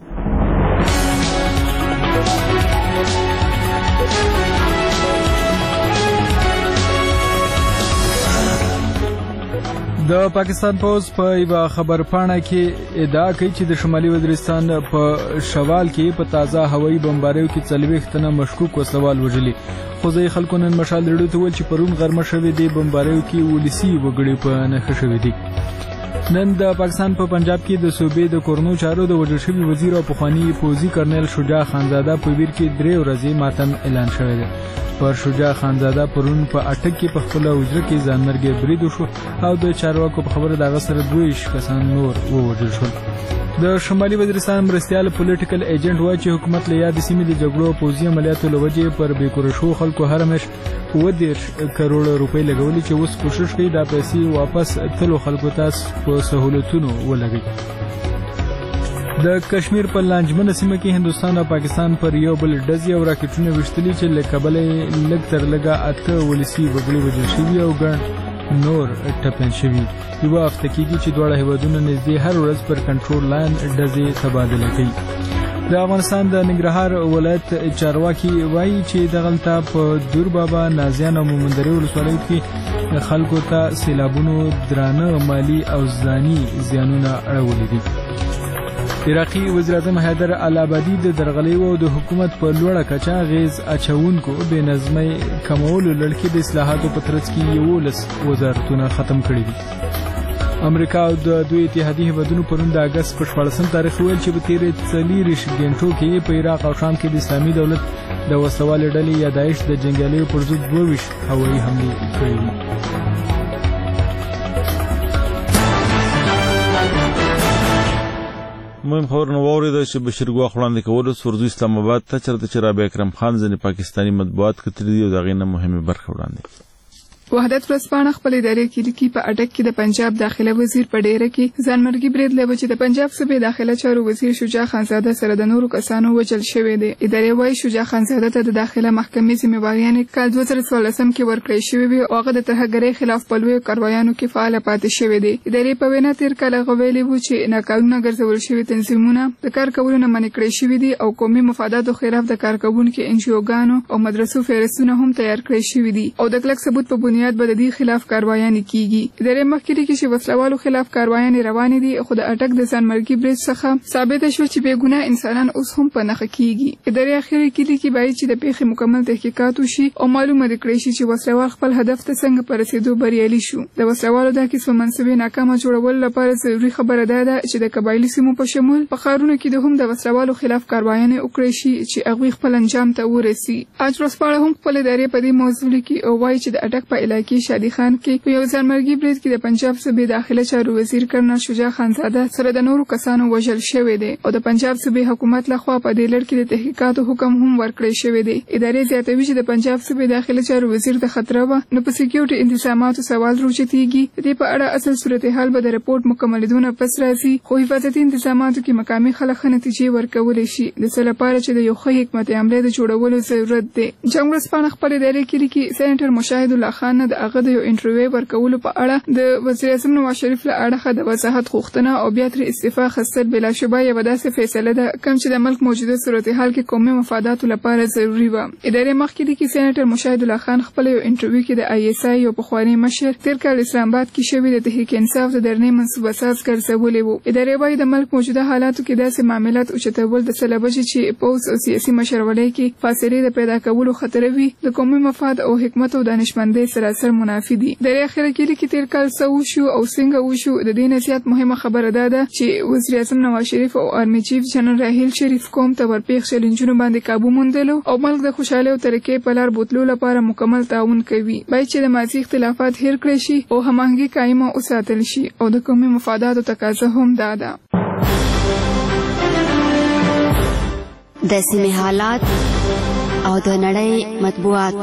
[SPEAKER 7] د پاکستان پوز په یوه خبرپاڼه کې ادعا کوي چې د شمالي وزیرستان په شوال کې په تازه هوایي بمباریو کې 40 تنه مشکوک وسلوال وژلي. خوځي خلکو نن مشال لري ته ول چې پرون غرمه شوې دي بمباریو کې ولسی وګړي په نخښه شوې دي. نن د پاکستان په پنجاب کې د صوبې د کورنو چارو د وزیر شوی وزیر او پخوانی فوزي کرنل شجاع خانزاده په ویر کې 3 ورځې ماتم اعلان شوی دی. پر شجاع خانزاده پرون په اټک کې په خپل وزیر کې ځانمرګي برید وشو او د چارواکو په خبره دغه سره 2 کسان نور ووژل شول. د شمالي وزیرستان مرستيال پولیټیکل ایجنټ وایي چې حکومت له یاد سیمې د جګړو او پوځي عملیاتو لوجې پر بیکوره شو خلکو هر مش 10 کروڑ روپۍ لګولې چې اوس کوشش کوي دا پیسې واپس تلو خلکو ته په سہولتونو ولګي. د کشمیر په لانجمن سیمه کې هندستان او پاکستان پر یو بل ډزې او راکټونه وشتلي چې له کبله لږ تر لږه 8 ولسی وګړي وژل شوي او ګڼ نور ټپیان شوي. یوه هفته کېږي چې دواړه هیوادونه نږدې هر ورځ پر کنټرول لاین ډزې تبادله کوي. د افغانستان د ننګرهار ولایت چارواکي وایي چې دغلته په دور بابا نازیان او مومندرې ولسوالیو کې خلکو ته سیلابونو درانه مالی او ځاني زیانونه اړولي دي. عراقي وزیراعظم حیدر العبادي د درغلیو او د حکومت په لوړه کچه غیز اچونکو بې نظمۍ کمولو لړ کې د اصلاحاتو په ترڅ کې 11 وزارتونه ختم کړي دي. امریکا او د دوی اتحادیې هیوادونو پرون د اګست په 14 تاریخ ویل چې په تیرې 40 غنټو کې په عراق او شام کې د اسلامي دولت د وسوالې ډلې یا داعش د جنگیالیو پر ضد 22 هوایي حملې کړې دي.
[SPEAKER 1] مهم خبرونه واورېده چې بشیر ګواخ وړاندې کولو سورزو اسلام آباد ته چېرته چې رابعه اکرم خان ځینې پاکستاني مطبوعات کتلي دي او د هغې نه مهمې برخې وړاندې.
[SPEAKER 9] وحدت ورځپاڼه خپل ادارې کې لیکي په اټک کې د پنجاب داخله وزیر په ډیره کې ځانمرګي برید لوي چې د پنجاب صوبې داخله چارو وزیر شجاع خانزاده سره د نورو کسانو وژل شوی دی. ادارې وايي شجاع خانزاده ته د داخله محکمې ذمہواریان کال 2014 کې ورکړې شوې وي او هغه د ترهګرۍ خلاف په لویو کاروایانو کې فعال پاتې شوی دی. ادارې په وینا تیر کال غوېلې وو چې ناقانونه ګرځول شوی تنظیمونه د کار کولو نه منع کړی شوی دي او قومي مفاداتو خلاف د کارکوونکو انجیوګانو او مدرسو فهرستونه هم تیار کړی شوی دي او د کلک ثبوت په بنیاد به د دې خلاف کاروایان کیږي. ادارې مخکې لیکي چې وسلوالو خلاف کاروایان روان دي خو د اټک د ځانمرګي برید څخه ثابت شو چې بېګناه انسانان اوس هم په نښه کیږي. ادارې اخیری کې لیکي باید چې د پیښې مکمل تحقیقات وشي او معلومه کړي شي چې وسلوال خپل هدف ته څنګه په رسیدو بریالي شو. د وسلوالو د کیسو منسوبې ناکامه جوړول لپاره ضروري خبره ده چې د قبایلي سیمو په شمول په ښارونو کې د هم د وسلوالو خلاف کاروایان وکړي شي چې هغوی خپل انجام ته ورسي. اج ورځپاڼه هم خپل ادارې په دې موضوع لیکي او وایي چې د اټک په علاقې شادي خان کې په یو ځانمرګي برید کې د پنجاب صوبې داخله چارو وزیر کرنل شجاع خانزاده سره د نورو کسانو وژل شوی دی او د پنجاب صوبې حکومت لخوا په دې لړ کې د تحقیقاتو حکم هم ورکړی شوی دی. ادارې زیاتوي چې د پنجاب صوبې داخله چارو وزیر د خطر و نو په سکیورټي انتظاماتو سوال روچتيږي. د دې په اړه اصل صورتحال به د رپورت مکملېدونه پس راځي خو حفاظتي انتظاماتو کې مقامي خلک نتیجې ورکولې شي د څه لپاره چې د یو ښه حکمت عملي د جوړولو ضرورت دی. جنگ ورځپاڼه خپل ادارې کې لیکي سېنټر مشاهد الله خان د هغه د یو انټرویو ورکولو په اړه د وزیر اعظم نواز شریف له اړخه د وضاحت غوښتنه او بیا تر استعفا خستل بلا شبه یو داسې فیصله ده کوم چې د ملک موجوده صورتحال کې قومي مفاداتو لپاره ضروری و. ادارې مخکې لیکي سېنټر مشاهد الله خان خپل یو انټرویو کې د آی اس آی یو پخوانی مشر تیر کال اسلام آباد کې شوی د تحقیق انصاف د درنې منصوبه ساز ګرځولې وو. ادارې وايي د ملک موجوده حالاتو کې داسې معاملات اوچتول د سلبج چې پوز او سیاسي مشرولۍ کې فاصله د پیدا کولو خطر وي د قومي مفاد او حکمت او دانشمندۍ سراسر منافي دي. د اخر کې لیکي تیر کال څه وشو او څنګه وشو د دې نصيحت مهمه خبره ده چې وزیر اعظم نواز شریف او آرمي چیف جنرال راحیل شریف قوم ته ورپېښ چیلنجونو باندې قابو موندلو او ملک د خوشاله او ترقۍ په لار بوتلو لپاره مکمل تعاون کوي. باید چې د ماضي اختلافات هیر کړي شي او هماهنګي قائمه وساتل شي او د قومي مفاداتو تقاضا هم ده.
[SPEAKER 5] د سیمې حالات او د نړۍ مطبوعات.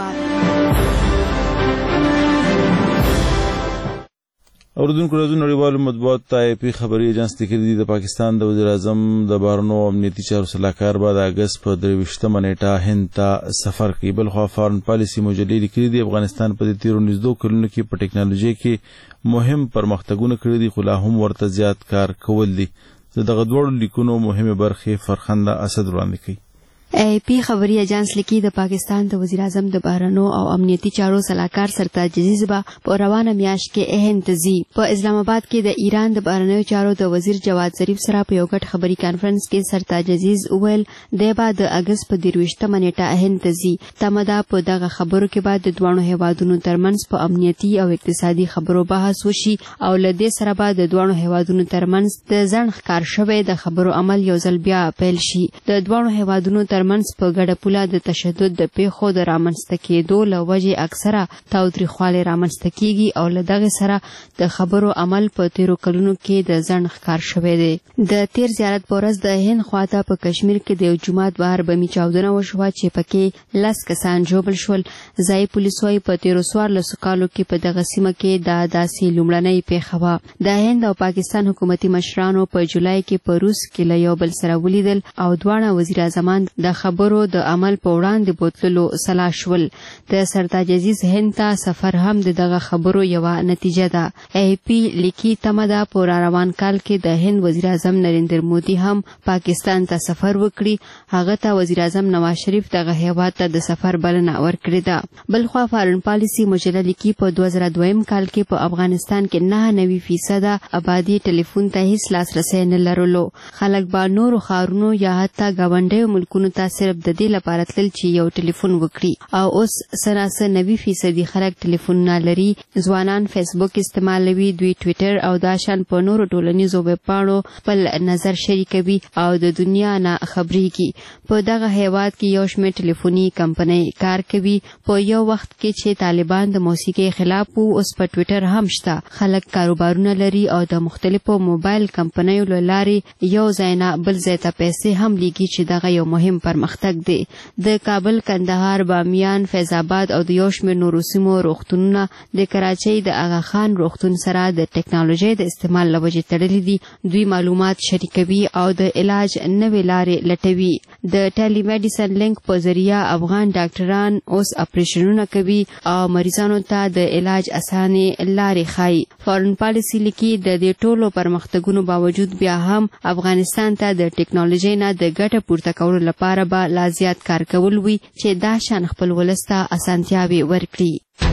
[SPEAKER 1] اوردونکو راځو نړیوالو مطبوعاتو ته پی خبري ایجنس لیکلي دي د پاکستان د وزیر اعظم د بهرنیو امنیتي چارو سلاکار بعد اگست په 23 نیټه هند ته سفر کوي. بلخوا فارن پالیسي مجلې لیکلي دي افغانستان په 13 کلونو کې په ټکنالوژي کې مهم پرمختګونه کړي دي خو لا هم ورته زیات کار کول دي. دغه دوړو لیکونو مهمه برخه فرخنده اسد وړاندې کوي.
[SPEAKER 5] ای پی خبري ایجنس لیکي د پاکستان د وزیر اعظم د بهرنیو او امنیتي چارو سلاکار سرتاج عزیز با په روانه میاشت کې هند ته ځي. په اسلام آباد کې د ایران د بهرنیو چارو د وزیر جواد ظریف سره په یو غټ خبري کانفرنس کې سرتاج عزیز وویل د بعد اگست په 23 نیټه هند ته ځي. تمدا په دغه خبرو کې بعد د دوه هیوادونو ترمنځ په امنیتي او اقتصادي خبرو بحث وشي او له دې سره بعد د دوه هیوادونو ترمنځ د ځان ښکار شوی د خبرو عمل یو ځل بیا پیل شي. د دوه هیوادونو ترمنځ په ګډه پوله د تشدد د پیښو د رامنځته کېدو له وجې اکثره تاوتریخوالی رامنځته کیږي او له دغه سره د خبرو عمل په تیرو کلونو کې د ځنډ ښکار شوی دی. د تیر زیارت په ورځ د هند خواته په کشمیر کې د یو جومات بهر بمي چاودنه وشوه چې پکې 10 کسان ژوبل شول. ځایي پولیسو په تیرو 14 کالو کې په دغه سیمه کې دا داسې لومړنۍ پیښه وه. د هند او پاکستان حکومتي مشرانو په جولای کې په روس کې له یو بل سره ولیدل او دواړه وزیر اعظمان د خبرو د عمل په وړاندې بوتلو سلا شول. د سرتاج عزیز هند ته سفر هم دغه خبرو یو نتیجه ده. ای پی لیکي تمدا په روان کال کې د هند وزیر اعظم نریندر مودي هم پاکستان ته سفر وکړي. هغه ته وزیر اعظم نواز شریف دغه هیواد ته د سفر بلنه ورکړې ده. بلخوا فارن پالیسي مجله لیکي په 2002 کال کې په افغانستان کې 99% آبادی ټلیفون ته هیڅ لاسرسی نه لرلو. خلک با نورو ښارونو یا حتی ګاونډیو ملکونو ته صرف د دې لپاره تلل چې یو ټلیفون وکړي او اوس سناسه 90% خلک ټلیفون نه لري. ځوانان فیسبوک استعمالوي، دوی ټویټر او داشان په نورو ټولنیزو ویب پاڼو خپل نظر شریکوي او د دنیا نه خبريږي. په دغه هیواد کې یو شمېر ټلیفوني کمپنۍ کار کوي. په یو وخت کې چې طالبان د موسیقي خلاف وو اوس په ټویټر هم شته. خلک کاروبارونه لري او د مختلفو موبایل کمپنیو له لارې یو ځای نه بل ځای ته پیسې هم لیږي چې دغه یو مهم پرمختګ دی. د کابل، کندهار، بامیان، فیض آباد او د یو شمېر نورو سیمو روغتونونه د کراچۍ د اغا خان روغتون سره د ټکنالوژۍ د استعمال له وجې تړلي دي. دوی معلومات شریکوي او د علاج نوې لارې لټوي. د ټیلی میډیسن لینک په ذریعہ افغان ډاکټران اوس اپریشنونه کوي او مریضانو ته د علاج اسانه لارې ښایي. فارن پالیسي لیکي د دې ټولو پرمختګونو باوجود بیا هم افغانستان ته د ټکنالوژۍ نه د ګټه پورته کولو لپاره به لا زیات کار کول وي چې دا شان خپل ولسته اسانتیاوي ورکړي.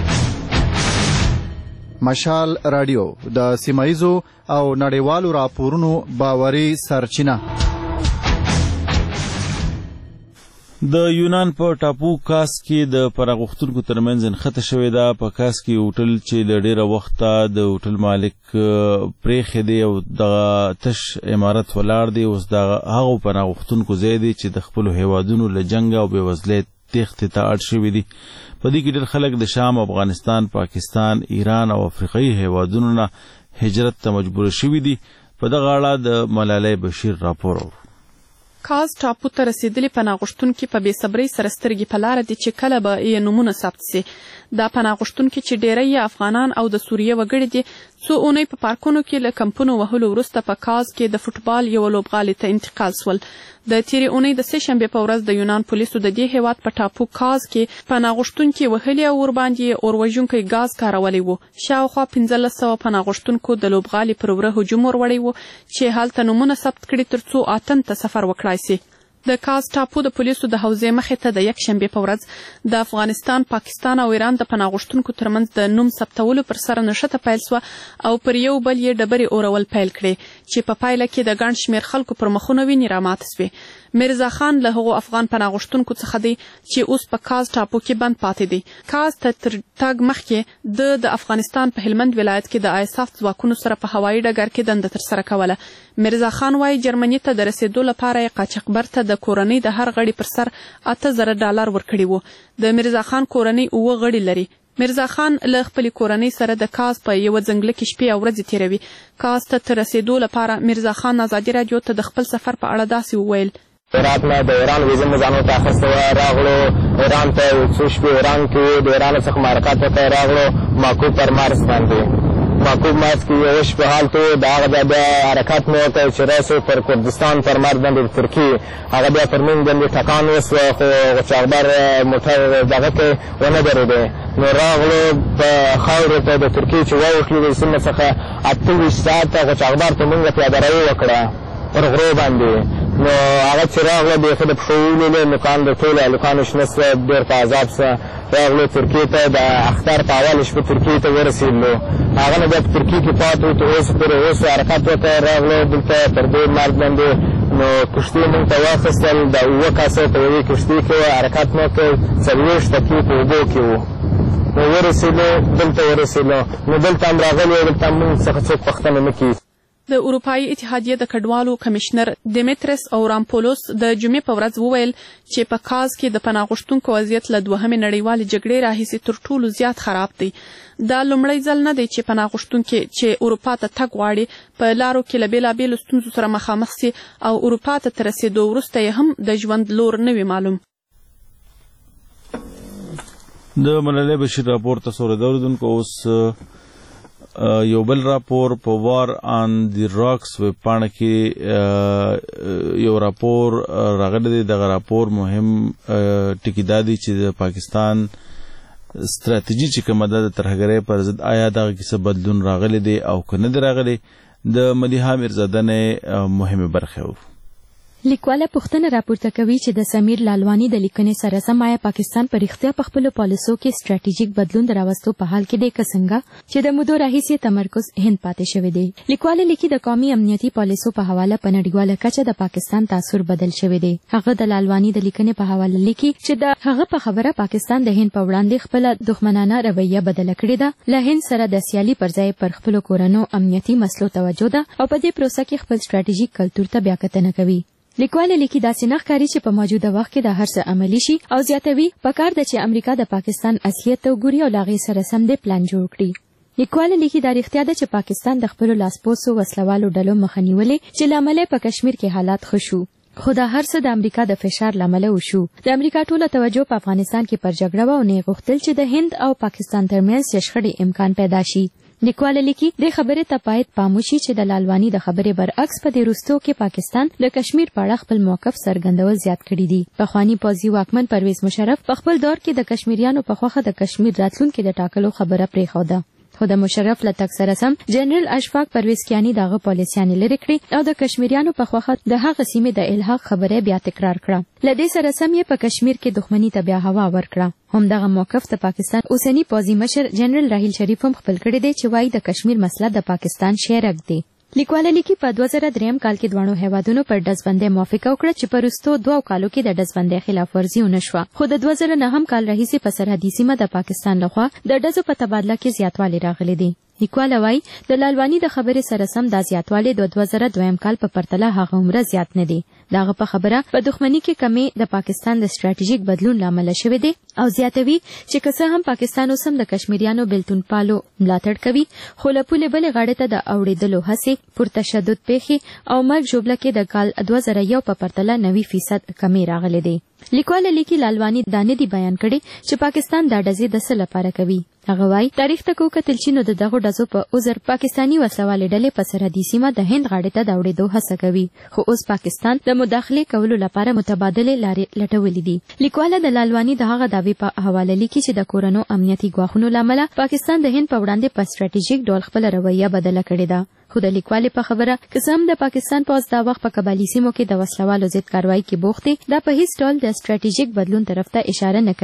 [SPEAKER 19] مشال رادیو د سیمایزو او نړیوالو راپورونو باوري سرچینه.
[SPEAKER 1] د یونان په ټاپو کاس کې د پراغښتونکو ترمنځ نښته شوې ده. په کاس کې هوټل چې له ډېره وخته د هوټل مالک پرېښی دی او دغه تش عمارت ولاړ دی. اوس دغه هغو پناهغښتونکو ځای دی چې د خپلو هیوادونو له جنګ او بېوزلۍ تېښتې ته اړ شوي دي. په دې کې ډېر خلک د شام، افغانستان، پاکستان، ایران او افریقایي هیوادونو نه هجرت ته مجبور شوي دي. په دغه اړه د ملالۍ بشیر راپور اورو.
[SPEAKER 11] کاز ټاپو ته رسیدلي پناهغښتونکي په بېصبرۍ سره سترګې په لاره دي چې کله به یې نومونه ثبت سي. دا پناهغښتونکي چې ډېری یې افغانان او د سوریې وګړي دي څو اونۍ په پارکونو کې له کمپونو وهلو وروسته په کاز کې د فوټبال یوه لوبغالي ته انتقال سول. د تیرې اونۍ د سه شنبې په ورځ د یونان پولیسو د دې هیواد په ټاپو کاز کې پناهغښتونکي وهلي او ورباندې یې اوروژونکی ګاز کارولی و. شاوخوا 1500 پناهغښتونکو د لوبغالي پر وره هجوم وروړی و چې هلته نومونه ثبت کړي تر څو اتن ته سفر وکړای سي. د کاز ټاپو د پولیسو د حوزې مخې ته د یک شنبې په ورځ د افغانستان، پاکستان او ایران د پناهغښتونکو ترمنځ د نوم ثبتولو پر سره نښته پیل سوه او پر یو بل یې ډبرې اورول پیل کړې چې په پایله کې د ګڼ شمېر خلکو پر مخونه وینې راماتې سوې. میرزا خان له هغو افغان پناه غوښتونکو څخه دی چې اوس په کاز ټاپو کې بند پاتې دی. کاز ته تر تګ مخکې د افغانستان په هلمند ولایت کې د ISAF ځواکونو سره په هوایي ډګر کې دنده ترسره کوله. میرزا خان وایي جرمني ته د رسېدو لپاره یې قاچاقبر ته د کورنۍ د هر غړي پر سر $8,000 ورکړي وو. د میرزا خان کورنۍ 9 غړي لري. میرزا خان له خپلې کورنۍ سره د کاز په یوه ځنګله کې شپې او ورځې تېروي. کاز ته تر رسېدو لپاره میرزا خان ازادي راډیو ته د خپل سفر په اړه داسې وویل:
[SPEAKER 12] عراق نه د ایران ویزه مو ځانو ته اخیستې وه، راغلو ایران ته څو شپې ایران کې د ایران څخه معرکت وکړی، راغلو ماکوب پر مرز باندې ماکوب مرز کې یوه شپه حالت و. د هغه بیا حرکت مو وکړی چې راسو پر کردستان پر مرز باندې د ترکیې هغه بیا پر موږ باندې ټکان وسوه، خو غچاغبر موټر دغه کې ونه درېدی. نو راغلو په خاورو ته د ترکیې چې واوښتلو د سیمې څخه 28 ساعته غچاغبر ته موږ پیادهروي وکړه پر غرو باندې. نو هغه چې راغله بیخي د پښو ولیدې نوکان د ټولو هلکانو شنه سوه، ډېر په عذاب سوه. راغلو ترکیې ته د اختر په اول شپه ترکیې ته ورسېدلو. هغه نه بیا په ترکیې کې پاتې وو تر اوسه پورې. اوس حرکت وکړی، راغلو دلته پر دې مرګ باندې. نو کښتۍ موږ ته واخیستل، د 7 کسه په یوې کښتۍ کې وه، حرکت مو وکړ، 40 دقیقې په اوبو کې وو. نو ورسېدلو، دلته ورسېدلو. نو دلته هم راغلي، دلته هم موږ څخه څوک پوښتنه نه کېږي.
[SPEAKER 11] د اروپایي اتحادیې د کډوالو کمشنر دیمیترس اورامپولوس د جمعې په ورځ وویل چې په کاز کې د پناه غوښتونکو وضعیت له 2مې نړیوالې جګړې راهیسې تر ټولو زیات خراب دی. دا لومړی ځل نه دی چې پناه غوښتونکي چې اروپا ته تګ غواړي په لارو کې له بېلابېلو ستونزو سره مخامخ سي او اروپا ته تر رسېدو وروسته یې هم د ژوند لور نه وي معلوم.
[SPEAKER 1] د ملالۍ بشیر راپور ته سوریدو اوریدونکو اوس یو بل راپور په وار آن دی راکس ویب پاڼه کې یو راپور راغلی دی. دغه راپور مهم ټکي دا دی چې د پاکستان ستراتیژي چې کومه ده د ترهګرۍ پر ضد آیا دغه کې څه بدلون راغلی دی او که نه دی راغلی. د ملیحه میرزاده نه مهمې برخې و.
[SPEAKER 13] لیکواله پوښتنه راپورته کوي چې د سمیر لالوانی د لیکنې سره سم آیا پاکستان په رښتیا په خپلو پالیسو کې ستراتیژیک بدلون راوستو په حال کې دی که څنګه چې د مودو راهیسې تمرکز هند پاتې شوی دی. لیکواله لیکي د قومي امنیتي پالیسو په حواله په نړیواله کچه د پاکستان تاثر بدل شوی دی. هغه د لالوانی د لیکنې په حواله لیکي چې د هغه په خبره پاکستان د هند په وړاندې خپل دښمنانه رویه بدله کړې ده. له هند سره د سیالي پر ځای پر خپلو کورنو امنیتي مسلو توجه ده او په دې پروسه کې خپل ستراتیژیک کلتور ته بیا کتنه کوي. لیکواله لیکي داسې نه ښکاري چې په موجوده وخت کې د هر څه عملي شي او زیاتوي پکار ده چې امریکا د پاکستان اصلیت ته وګوري او له هغې سره سم د پلان جوړ کړي. لیکواله لیکي دا رښتیا ده چې پاکستان د خپلو لاسپوڅو وسلوالو ډلو مخه نیولې چې له امله په کشمیر کې حالات ښه شو، خو دا هر څه د امریکا د فشار له امله وشو. د امریکا ټوله توجه په افغانستان کې پر جګړه وه او نه یې غوښتل چې د هند او پاکستان ترمنځ د شخړې امکان پیدا شي. لیکواله لیکي د خبرې ته باید پام وشي چې د لالوانی د خبرې برعکس په دې وروستیو کې پاکستان د کشمیر په اړه خپل موقف څرګندول زیات کړي دي. پخواني پوځي واکمن پرویز مشرف په خپل دور کې د کشمیریانو په خوښه د کشمیر راتلونکي د ټاکلو خبره پرېښوده، خو د مشرف له تګ سره سم جنرال اشفاق پرویز کیاني دغه پالیسیانې لرې کړې او د کشمیریانو په خوښه د هغه سیمې د الحاق خبره بیا تکرار کړه. له دې سره سم یې په کشمیر کې دښمني ته بیا هوا ورکړه. همدغه موقف د پاکستان اوسنی پوځي مشر جنرال راحیل شریف هم خپل کړی دی چې وایي د کشمیر مسله د پاکستان شیرک دی. لیکواله لیکي په 2003 کال کې دواړو هیوادونو پر ډزبندۍ موافقه وکړه چې په وروستو 2 کالو کې د ډزبندۍ خلاف ورزي ونه شوه، خو د 2009 کال راهیسې په سرحدي سیمه د پاکستان لخوا د ډزو په تبادله کې زیاتوالی راغلی دی. لیکواله وایي د لالوانی د خبرې سره سم دا زیاتوالی د 2002 کال په پرتله هغه عمره زیات نه دی. دغه په خبره په دښمنۍ کې کمی د پاکستان د ستراتیژیک بدلون لامل شوی دی او زیاتوي چې که څه هم پاکستان اوس هم د کشمیریانو بیلتون پالو ملاتړ کوي، خو له پولې بلې غاړې ته د اوړېدلو هڅې پر تشدد پیښې او مرګ ژوبله کې د کال 2001 په پرتله 90% کمی راغلی دی. لیکواله لیکي لالوانی دا نه دی بیان کړی چې پاکستان دا ډزې د څه لپاره کوي. هغه وایي تاریخ ته کو کتل چې نو د دغو ډزو په عذر پاکستاني وسلوالې ډلې په سرحدي سیمه د هند غاړې ته د اوړېدو هڅه کوي، خو اوس پاکستان د مداخلې کولو لپاره متبادلې لارې لټولې دي. لیکواله د لالوانی د هغه دعوې په حواله لیکي چې د کورنو امنیتي ګواښونو له امله پاکستان د هند په وړاندې په ستراتیژیک ډول خپله رویه بدله کړې ده. خو د لیکوالې په خبره که څه هم د پاکستان پوځ دا وخت په قبایلي سیمو کې د وسلوالو ضد کاروایي کې بوخت دی، دا په هیڅ ډول د ستراتیژیک بدلون طرف ته اشاره نه کوي.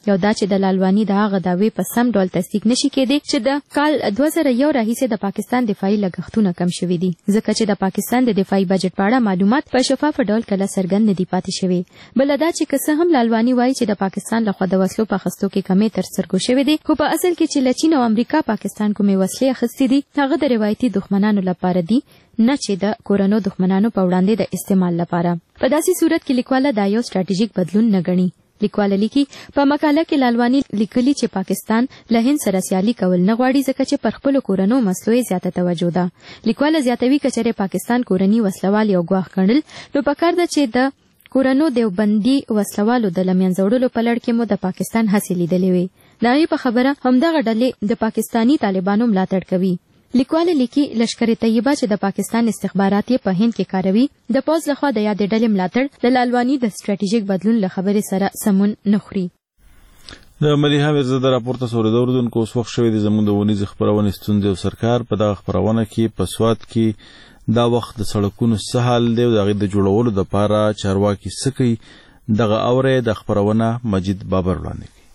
[SPEAKER 13] یو دا چې د لالوانی د هغه دعوی په سم ډول تصدیق نشي کېدی چې د کال 2001 راهیسې د پاکستان دفاعي لګښتونه کم شوي دي ځکه چې د پاکستان د دفاعي بجټ په اړه معلومات په شفاف ډول کله څرګند نه دي پاتې شوي. بل دا چې که څه هم لالوانی وایي چې د پاکستان لخوا د وسلو په اخیستو کې کمی تر سترګو شوې دي خو په اصل کې چې له چین او امریکا پاکستان کومې وسلې اخیستې دي هغه د روایتي دښمنانو لپاره دي نه چې د کورنو دښمنانو په وړاندې د استعمال لپاره. په داسې صورت کې لیکواله دا یو ستراتیژیک بدلون نه ګڼي. لیکواله لیکي په مقاله کې لالوانی لیکلي چې پاکستان له هند سره سیالي کول نه غواړي ځکه چې پر خپلو کورنو مسلو یې زیاته توجه ده. لیکواله زیاتوي که چېرې پاکستان کورني وسلوال یو ګواښ ګڼل نو پکار ده چې د کورنو دیوبندي وسلوالو د له منځه وړلو په لړ کې مو د پاکستان هڅې لیدلې وې. د هغې په خبره همدغه ډلې د پاکستاني طالبانو ملاتړ کوي. لیکواله لیکي لشکر طیبه چې د پاکستان استخبارات یې په هند کې کاروي د پوځ لخوا د یادې ډلې ملاتړ د لالوانی د ستراتیژیک بدلون له خبرې سره سمون نه خوري.
[SPEAKER 1] د ملیحه ورزه د راپورته سوریدو اردوونکو اوس وخت شوی د زموږ د ونیز خپرونې ستونزې او سرکار په دغه خپرونه کې په سوات کې دا وخت د سړکونو څه حال دی او د هغې د جوړولو دپاره چارواکي څه کوي دغه اورئ د خپرونه مجید بابر وړاندې کوي.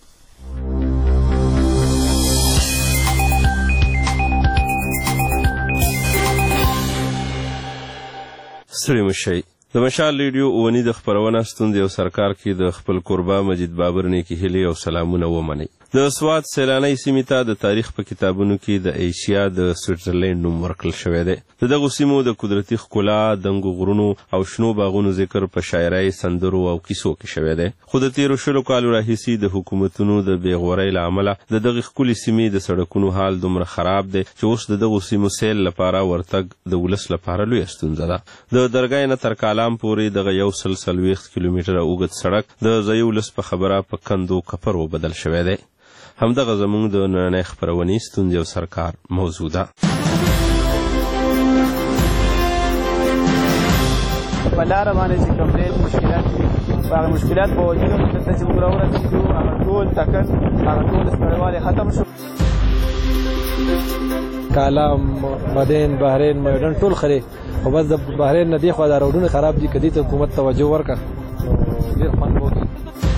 [SPEAKER 2] ستړي مشئ. د مشال ریډیو اونی د خپرونه ستونزې او سرکار کې د خپل کوربه مجید بابر نیکې هیلې او سلامونه ومنئ. د سوات سیلانی سیمې ته د تاریخ په کتابونو کې د ایشیا د سویټزرلینډ نوم ورکړل شوی دی. د دغو سیمو د قدرتي ښکلا، دنګو غرونو او شنو باغونو ذکر په شاعرۍ، سندرو او کیسو کې شوی دی. خو د تېرو 20 کالو راهیسې د حکومتونو د بې غورۍ له امله د دغې ښکلې سیمې د سړکونو حال دومره خراب دی چې اوس د دغو سیمو سیل لپاره ورتګ د ولس لپاره لویه ستونزه ده. د درګۍ نه تر کالام پورې دغه 140 کیلومتره اوږد سړک د ځایي ولس په خبره په کندو کپرو بدل شوی دی. همدغه زموږ د نننۍ خپرونې ستونزې او سرکار موضوع ده.
[SPEAKER 6] په لاره باندې چې کوم ډېر مشکلات دي په هغه مشکلات په وجود دلته چې موږ راورسېدو هغه ټول ټکر هغه ټول سپړوالی ختم شو.
[SPEAKER 14] کالام، مدین، بحرین، میدان ټول خرې خو بس د بحرین نه دې خوا دا روډونه خراب دي که دې ته حکومت توجه ورکړه نو ډېر خوند به وکړي.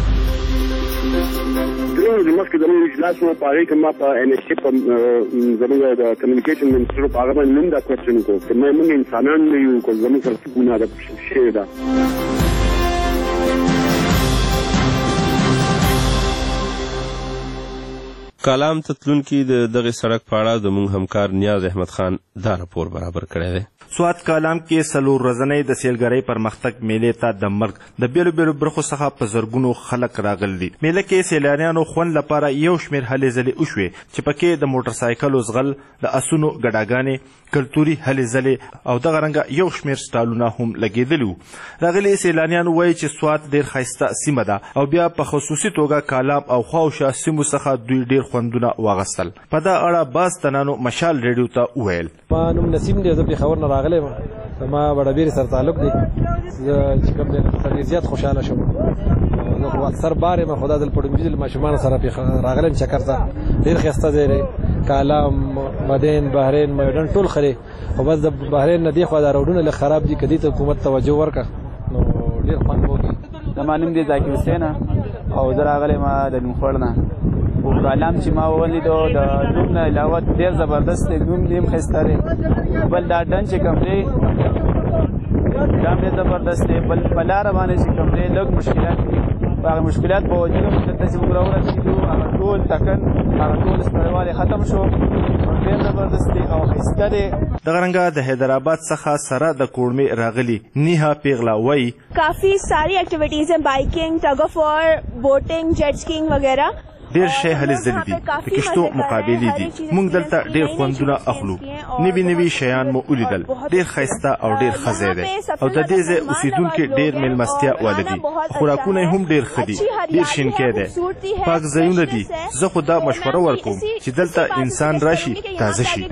[SPEAKER 15] درې مخکې زموږ اجلاس و په هغې کې ما په ان ایس ټي په زموږ د کمیونیکیشن منسټر په هغه باندې نوم دا کوېسچن وکړو که موږ انسانان نه یو که زموږ سره څه ګناه ده شوې ده.
[SPEAKER 2] کالام ته تلونکي د دغې سړک په اړه زموږ همکار نیاز احمد خان دا راپور برابر کړی دی.
[SPEAKER 16] سوات کالام کې 4 ورځنۍ د سیلګرۍ پرمختګ میلې ته د مرګ د بیلو بیلو برخو څخه په زرګونو خلک راغلي دي. میله کې سیلانیانو خوند لپاره یو شمېر هلې ځلې وشوې چې پکې د موټر سایکلو ځغل، د اسونو ګډاګانې، کلتوري هلې ځلې او دغه رنګه یو شمېر سټالونه هم لګېدلي وو. راغلي سیلانیانو وایي چې سوات ډېر ښایسته سیمه ده او بیا په خصوصي توګه کالام او خواوشا سیمو څخه دوی ډېر خوندونه واغستل. په دا اړه بعض تنانو مشال ریډیو ته وویل.
[SPEAKER 14] ما نوم نسیم دی، زه پېښور نه راغلی یم. ما بډابیرې سره تعلق دی. زه چې کوم دی ډېر زیات خوشحاله شوم. زه خو اکثر بار یم خو دا ځل په ډومبي ځل ماشومانو سره راغلی یم چکر ته. ډېر ښایسته دی. کالام، مدین، بحرین، میدان ټول خرې خو بس د بحرین نه دې خوا دا روډونه لږ خراب دي که دې ته حکومت توجه ورکړه نو ډېر خوند به وکړي.
[SPEAKER 6] زما نوم دی ذاکر حسین او زه راغلی ما د نومخوړ نه. خو کالام چې ما ولیدو د نوم نه علاوه ډېر زبردست دی. نوم دې هم ښایسته دی. بل دا ډن چې کوم دی دا هم ډېر زبردست دی. بل په لاره باندې چې کوم دی لږ مشکلات دي. په هغه مشکلات په وجود دلته چې موږ راورسېدو هغه ټول ټکن هغه ټول سپړوالی ختم شو. ډېر زبردست دی او ښایسته دی.
[SPEAKER 16] دغه رنګه د حیدرآباد څخه سره د کوړمې راغلي نیها پیغله وایي
[SPEAKER 17] کافی ساری ایکټیویټیز ہیں، بائکنگ، ٹگ آف وار، بوٹنگ، جیٹ سکینگ وغیرہ.
[SPEAKER 16] ډېر شی هلې ځلې دي. د کښتو مقابلې دي. موږ دلته ډېر خوندونه اخلو. نوي نوي شیان مو ولیدل. ډېر ښایسته او ډېر ښه ځای دی او د دې ځای اوسېدونکي ډېر میلمستیا واله دي. خوراکونه یې هم ډېر ښه دي. ډېر شینکی دی. پاک ځایونه دي. زه خو دا مشوره ورکوم چې دلته انسان راشي تازه شي.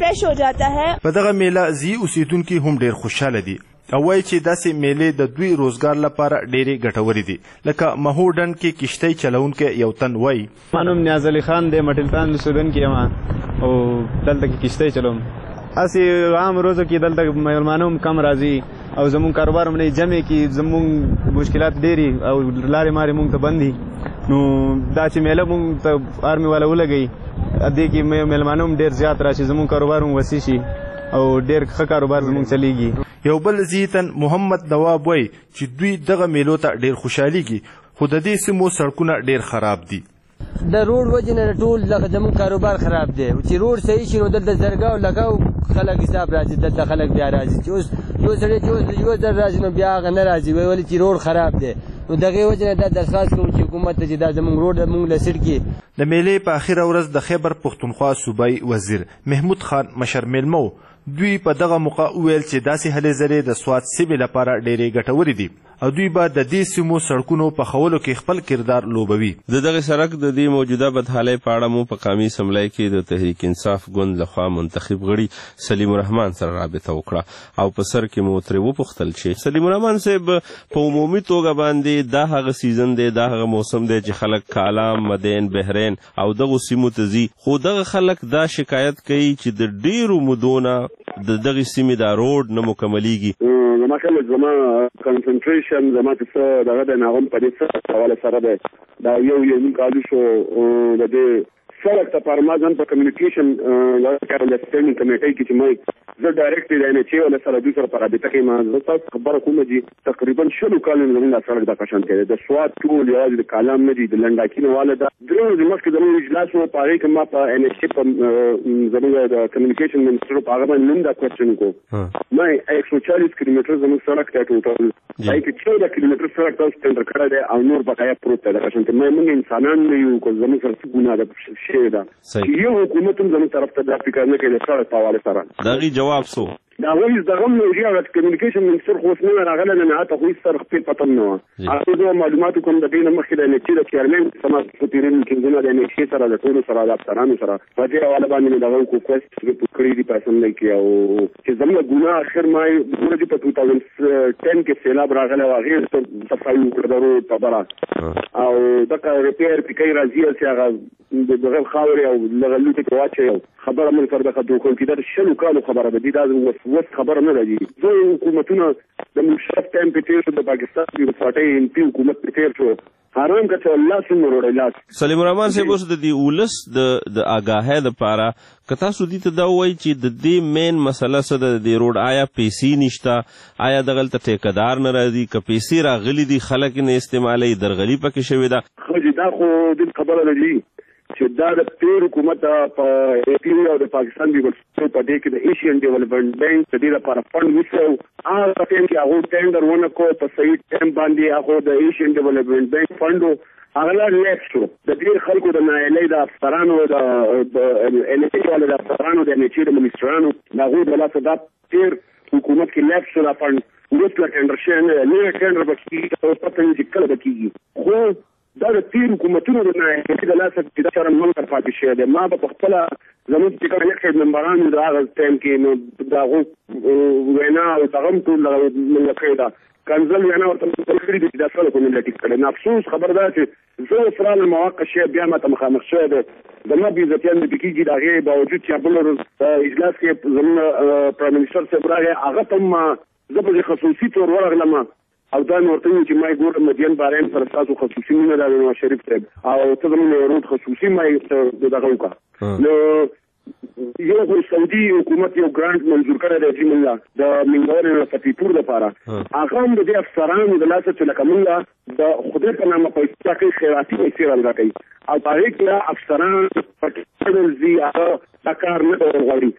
[SPEAKER 16] په دغه میله ځایي اوسېدونکي هم ډېر خوشحاله دي او وایي چې داسې میلې د دوی روزګار لپاره ډېرې ګټورې دي. لکه مهو ډنډ کې کشتۍ چلونکی یو تن وایي
[SPEAKER 6] ما نوم نیاز علي خان دی، مټلتان اوسېدونکی یم او دلته کې کشتۍ چلوم. هسې عام روزو کې دلته مېلمانه هم کم راځي او زمونږ کاروبار هم نه جمع کې زمونږ مشکلات ډېرې او لارې مارې مونږ ته بند دي. نو دا چې میله مونږ ته آرمي والا ولګوي دې کې میلمانه هم ډېر زیات راشي زمونږ کاروبار هم وسیع شي او ډېر ښه کاروبار زمونږ چلیږي.
[SPEAKER 16] یو بل زیتن محمد نواب وایي چې دوی دغه میلو ته ډېر خوشحالېږي خو د دې سیمو سړکونه ډېر خراب دي.
[SPEAKER 10] د روډ وجې نه ټول لکه زموږ کاروبار خراب دی چې روډ صحیح شي نو دلته زرګاو لګاو خلک حساب راځي دلته خلک بیا راځي چې اوس یو سړی چې اوس یو ځل راځي نو بیا هغه نه راځي ولې چې روډ خراب دی نو دغې وجې نه دا درخواست کوو چې حکومت ته چې دا زموږ روډ موږ له سیټ کړي.
[SPEAKER 16] د میلې په اخره ورځ د خیبر پښتونخوا صوبایي وزیر محمود خان مشر میلمه دوی په دغه موقع وویل چې داسې هلې ځلې د سوات سیمې لپاره ډېرې ګټورې دي او دوی به د دې سیمو سړکونو په ښولو کې خپل کردار لوبوي.
[SPEAKER 2] د دغه سړک د دې موجوده بدحالۍ په اړه مو په قومي اسمبلی کې د تحریک انصاف ګوند لخوا منتخب غړي سلیم الرحمن سره رابطه وکړه او په سر کې مو ترې وپوښتل چې سلیم الرحمن صاحب په عمومي توګه باندې دا هغه سیزن دی دا هغه موسم دی چې خلک کالام مدین بحرین او دغو سیمو ته ځي خو دغه خلک دا شکایت کوي چې د ډېرو مودو نه د دغې سیمې دا روډ نه مکملیږي.
[SPEAKER 15] زما کله زما کنسنټریشن زما چې دغه د هغه په دې حواله سره دی دا یو کالو شو د دې سړک ته پر ما ځان په کمیونیکیشن یو انډرسټینډینګ کمیټې کې چې ما زه ډایرکټ دی نه چې ولا سره دوی سره په رابطه کې ما زه تاسو خبره کوم چې تقریبا شلو کالو زموږ سړک د قشن کې د سواد ټول یوازې د کالام نه دي د لنډاکینه والا دا درو د مخکې زموږ اجلاس وو په هغې کې ما په ان ایچ په زموږ د کمیونیکیشن منسټر په هغه باندې دا کوېسچن کو ما 140 کیلومتر زموږ سړک ته ټوټل هغې کې 14 کیلومتر سړک تاسو ټینډر کړی دی او نور بقایا پروت دی د قشن کې موږ انسانان نه یو که زموږ سره څه ګناه ده شوې ده چې یو حکومت هم زموږ طرف ته دا فکر نه کوي د سړک په حوالې سره.
[SPEAKER 2] د هغې جواب څه
[SPEAKER 15] دا وایي دغه هم نو هغه کمیونیکیشن منسټر خو اوس نه راغلی نه هلته خو هېڅ سره خپل پته نه وه هغه زه معلومات کوم د دې نه مخکې د انېچې د چیرمین سما په تېرېدونکو کېنځونه د انېچې سره د ټولو سره د افسرانو سره په دې حواله باندې مې دغه کوېسټ رپورټ کړي دي په اسمبلی کې او چې زموږ ګناه اخر ما ګوره چې په 2010 کې سیلاب راغلی و هغې صفایي وکړه د روډ خبره او دغه ریپیر پکۍ راځي چې هغه دغه خاورې او دغه لوټې کې واچوي خبره من سره دغه دوکون کې دا شلو کالو خبره ده دا وس خبره نه راځي زه حکومتونه د مشرف ټایم په تېر شو د پاکستان د پارټۍ ایم پي حکومت په تېر شو حرام که څه الله څومره وروړی لاس.
[SPEAKER 2] سلیم الرحمن صاحب اوس د دې ولس د آګاهۍ دپاره که تاسو دې ته دا ووایي چې د دې مین مسله څه ده د دې روډ آیا پیسې نشته آیا دغلته ټیکهدار نه راځي که پیسې راغلي دي خلک یې نه استعمالوي درغلي پکې شوې ده.
[SPEAKER 15] ښه دا خو دې خبره ده جي چې دا د تېر حکومت په اے پي او د پاکستان په دې کې د ایشین ډیولپمنټ بینک د دې لپاره فنډ وسو هغه ټایم کې هغه ټینډر ونه کو په صحیح ټایم باندې هغه د ایشین ډیولپمنټ بینک فنډ هغه لا لیک شو د ډېر خلکو د نایلۍ د افسرانو د انېچې والو د افسرانو د انېچې د منسټرانو د هغوی د لاسه دا تېر حکومت کې لیک شو دا فنډ وروسته ټینډر شوی نه نوی ټینډر به کېږي او پته نه چې کله به کېږي خو دا د تېر حکومتونو د نایلۍ د لاسه چې دا چاره منکر پاتې شوی دی ما به په خپله زموږ چې کوم الیکټډ ممبران د هغه ټایم کې نو د هغو وینا او دغه هم ټول موږ کړې ده کنزل وینا ورته کړي دي چې دا څه کوم ملت کړي نه افسوس خبر ده چې زه اوس رالم مواقع شی بیا ماته مخامخ شوی دی زما بېعزتیان مې پکېږي د هغې باوجود چې بل ورځ اجلاس کې زموږ پرایم منسټر صاحب راغی هغه ته هم زه په خصوصي طور ورغلم او دا مې ورته وویل چې ما یې ګوره مدین بارین سره ستاسو خصوصي مینه ده د نواز شریف صاحب او ته زموږ یو روډ خصوصي ما یې دغه وکړه نو یو خو سعودي حکومت یو ګرانټ منظور کړی دی جیم الله د منګورې د فتح پور دپاره هغه هم د دې افسرانو د لاسه چې لکه موږ د خدای په نامه پیسې راکوي خیراتي پیسې راله راکوي او په هغې کې دا افسران پټ ځي هغه دا کار نه کول غواړي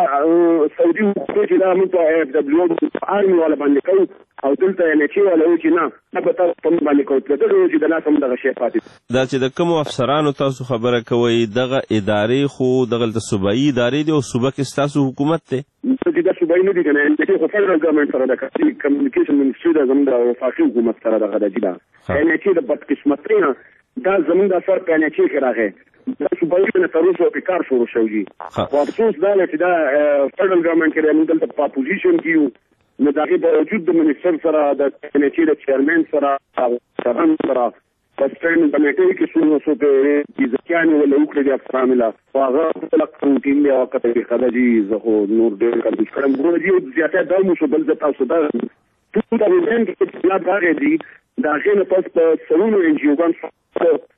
[SPEAKER 15] سعودي حکومت چې دا موږ په اف ډبلیو آرمي والا باندې کوو او دلته انېچې والا وایي چې نه دا به تاسو په موږ باندې کوو دغه چې د لاسه هم دغه شی پاتې
[SPEAKER 2] دا چې د کومو افسرانو تاسو خبره کوئ دغه ادارې خو دغلته صوبایي ادارې دي او صوبه کې ستاسو حکومت دی
[SPEAKER 15] چې دا صوبایي نه دي که نه انېچې خو فدرال ګورنمنټ سره ده کمیونیکیشن منسټري ده زموږ د وفاقي حکومت سره دغه ده جي ده انېچې د بدقسمتۍ نه دا زموږ د اثر په انېچې کې راغی دا صوبایي نه تر اوسه پرې کار شروع شوی خو افسوس دا دی چې دا فدرال ګورنمنټ کې دی موږ دلته په اپوزیشن کې یو نو د هغې باوجود د منسټر سره د انېچې د چیرمین سره افسرانو سره په سټینډ کمیټې کې څو څو عزتیانې ولې وکړې دي افسرانو له خو هغه خپله روټین دی او کته کې ښه ده جي زه خو نور ډېر کنفیوز کړم ګوره جي زیاتی دا مو شو بل زه تاسو دا 2010 کې چې اطلاعات راغی دي د هغې نه پس په سلونو انجیوګانو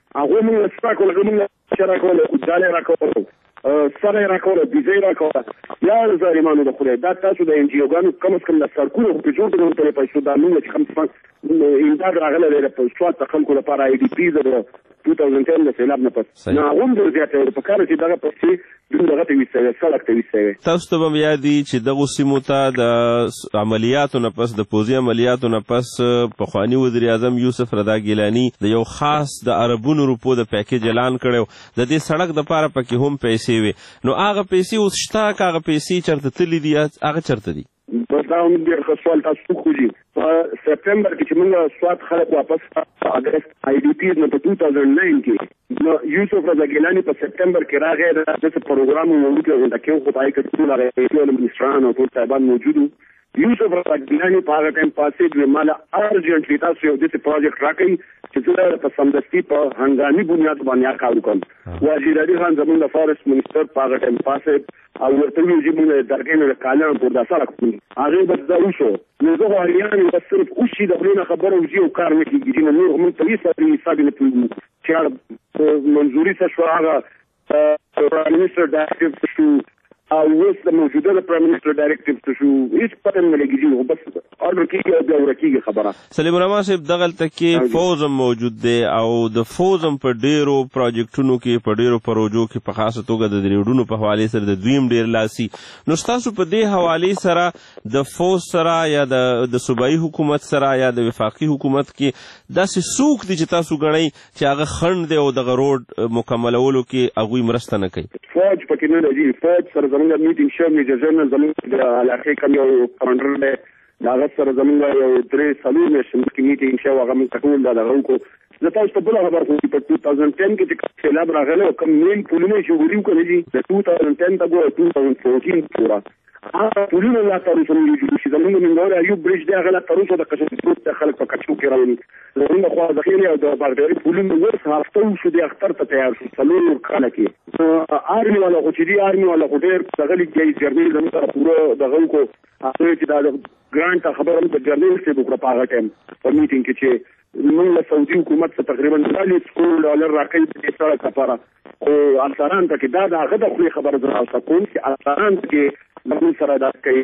[SPEAKER 15] هغه موږ سپاکو لکه موږ راکول ځاله راکول سره راکول بيزي راکول یا ظالمانو د خدای دا تاسو د ان جی اوګانو کم از کم د سرکونو په جوړ کړو ته پیسې دا موږ چې کوم امداد راغله لري په سواد خلکو لپاره آی ډی پی د 2010 د سیلاب نه پس نه هم د زیاتې په کار چې دغه پسې دغه ته ویسه سړک ته ویسه
[SPEAKER 2] تاسو ته به یاد دي چې دغه سیمو ته د عملیاتو نه پس د پوزي عملیاتو نه پس پخوانی وزیر اعظم یوسف رضا ګیلانی د یو خاص د عربونو روپو د پیکیج اعلان کړو د دې سړک د پاره پکې هم پیسې وي نو هغه پیسې اوس شته هغه پیسې چرته تللی دي هغه چرته دي
[SPEAKER 15] دا هم ډېر ښه سوال تاسو خوږي په سپټمبر کې چې موږ سواد خلک واپس اګست آی ډي پی نه په 2009 کې نو یوسف رضا ګیلانی په سپټمبر کې راغی د پروګرام موجود د کېو خدای کې ټول راغلي منستران او ټول صاحبان موجودو یوسف رضا ګیلانی په هغه ټایم پاسې د مال ارجنټلی تاسو یو د پروژیکټ راکړي چې زه په سمدستي په هنګامي بنیاد باندې کار وکړم وزیر علي خان زموږ د فارست منسٹر په هغه ټایم پاسې او ورته ویل چې موږ درګې نه کالم پر داسه راکړو هغه به دا وشو نو زه غواړم چې صرف اوسې د خپل خبرو وجي او کار نه کیږي نو موږ هم په هیڅ حساب نه پوهیږو چې منځوري څه شو هغه پرایم منسٹر ډایرکټیو شو او اوس د موجوده د پرایم منسٹر ډایرکټیو شو هیڅ پته نه لګیږي خو بس اورډر کیږي او بیا ورکیږي خبره
[SPEAKER 2] سلیم الرحمن صاحب دغلته کې فوز موجود دی او د فوز په ډیرو پروجیکټونو کې په ډیرو پروژو کې په خاصه توګه د ریډونو په حواله سره د دویم ډیر لاسي نو تاسو په دې حواله سره د فوز سره یا د صوبایي حکومت سره یا د وفاقي حکومت کې داسې څوک دي چې تاسو غنئ چې هغه خند دی او دغه روډ مکملولو کې هغوی مرسته نه کوي
[SPEAKER 15] فوج پکې نه لري فوج سره زموږ میټینګ شو میجر جنرال زموږ د علاقې کوم یو کمانډر دی دا سره زموږ یو درې سلور نشم کې میټینګ شو هغه موږ ټول دا غوښو زه تاسو ته بل خبر کوم په 2010 کې چې سیلاب راغله او کوم مین پولونه چې وګورئ کړي د 2010 ته ګورئ 2014 پورا پولونه لا تاسو چې زموږ منور ایوب برج دی هغه لا تاسو د قشنګ ته خلک په کچو کې راوړي زموږ خو ځخیره او د باغداري پولونه ورس هفته شو د اختر ته تیار شو څلور کاله کې آرمي والا خو چې دی آرمي والا خو ډېر څنګه کې جرمني زموږ سره پورا دغه کو هغه چې دا ګرانټ خبره هم د جرمني څخه وکړه په هغه ټایم په میټینګ کې چې موږ له سعودي حکومت څخه تقریبا $40 راکړي د سره لپاره او افسران ته کې دا هغه د خبره زراعت کوم چې افسران کې موږ سره دا کوي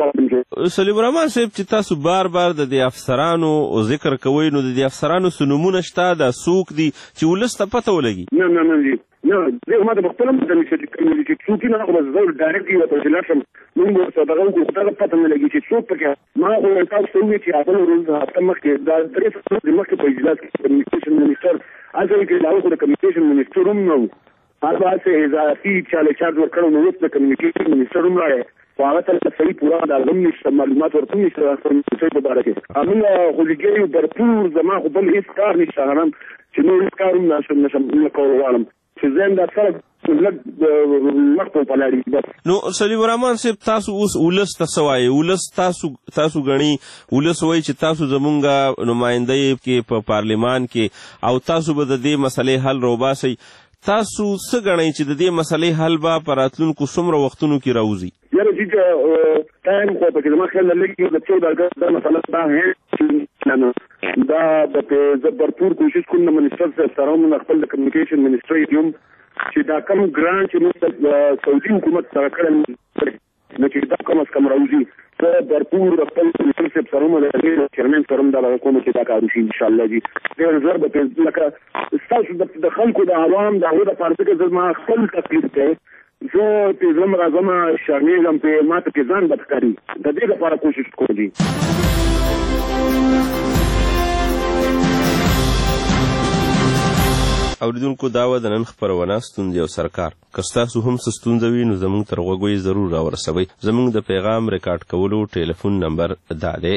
[SPEAKER 2] سلیم الرحمن صاحب چې تاسو بار د دې افسرانو ذکر کوئ نو د دې افسرانو سنومونه شته د څوک دي چې ولس ته پته ولګي
[SPEAKER 15] نه زه ما د خپل مدني چې څوک نه خو زه ډایرکټ یو په جلاشم موږ څه دغه کو خدای پته نه لګي چې څوک پکې ما خو تاسو وی چې هغه روز هفته مخکې دا درې څه مخکې په اجلاس کې کمیونیکیشن منسٹر اځل کې لاو د کمیونیکیشن منسٹر هم نو هغه څه اضافي چارج ورکړو نو د کمیونیکیشن منسٹر هم راځي هغه ته صحیح پورا د علم معلومات ورته نشته په مبارک امنه خلګي برپور زما خو بل هیڅ کار نشته غنم چې نو هیڅ کار نشم کولم چې زم دا سره مخته پلاري
[SPEAKER 2] نو سلیم الرحمن صاحب تاسو اوس ولس تسوي ولس تاسو غني ولس وای چې تاسو زمونږه نمائندې کې په پارلیمان کې او تاسو به د دې مسلې حل روباسي تاسو څه غنئ چې د دې مسلې حل به په راتلونکو څومره وختونو کې راوځي
[SPEAKER 15] یاره چې ټایم خو پکې زما خیال لګي د 14 اګست دا مسله دا هي دا د برپور کوشش کوم منسٹر سره هم خپل د کمیونیکیشن منسٹر یم چې دا کم ګرانټ چې سعودي حکومت سره کړل نو چې دا کوم اس کم راوځي ته برپور خپل منسٹر سره هم د چیرمن سره هم دا کوم چې دا کار وشي ان شاء الله جی ډېر زر به لکه تاسو د خلکو د عوام د هغه د پارتي زما خپل تکلیف دی زه په زم راځم شاملم په ماته کې ځان بدکاري د دې لپاره کوشش کوم
[SPEAKER 2] اوریدونکو داوا د نن خبرونه ستوندې او سرکار کستاسو هم ستوندې وي نو زموږ تر غوږی ضرور راورسوي زموږ د پیغام ریکارډ کولو ټلیفون نمبر دا دی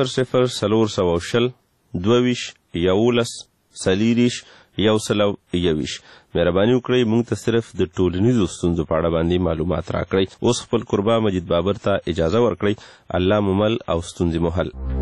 [SPEAKER 2] 00 22 11 سلیریش یو سلو یویش مهرباني وکړئ موږ ته صرف د ټولنیزو ستونزو په اړه باندې معلومات راکړئ اوس خپل قربا مجید بابر ته اجازه ورکړئ الله ممل او ستونزې مو حل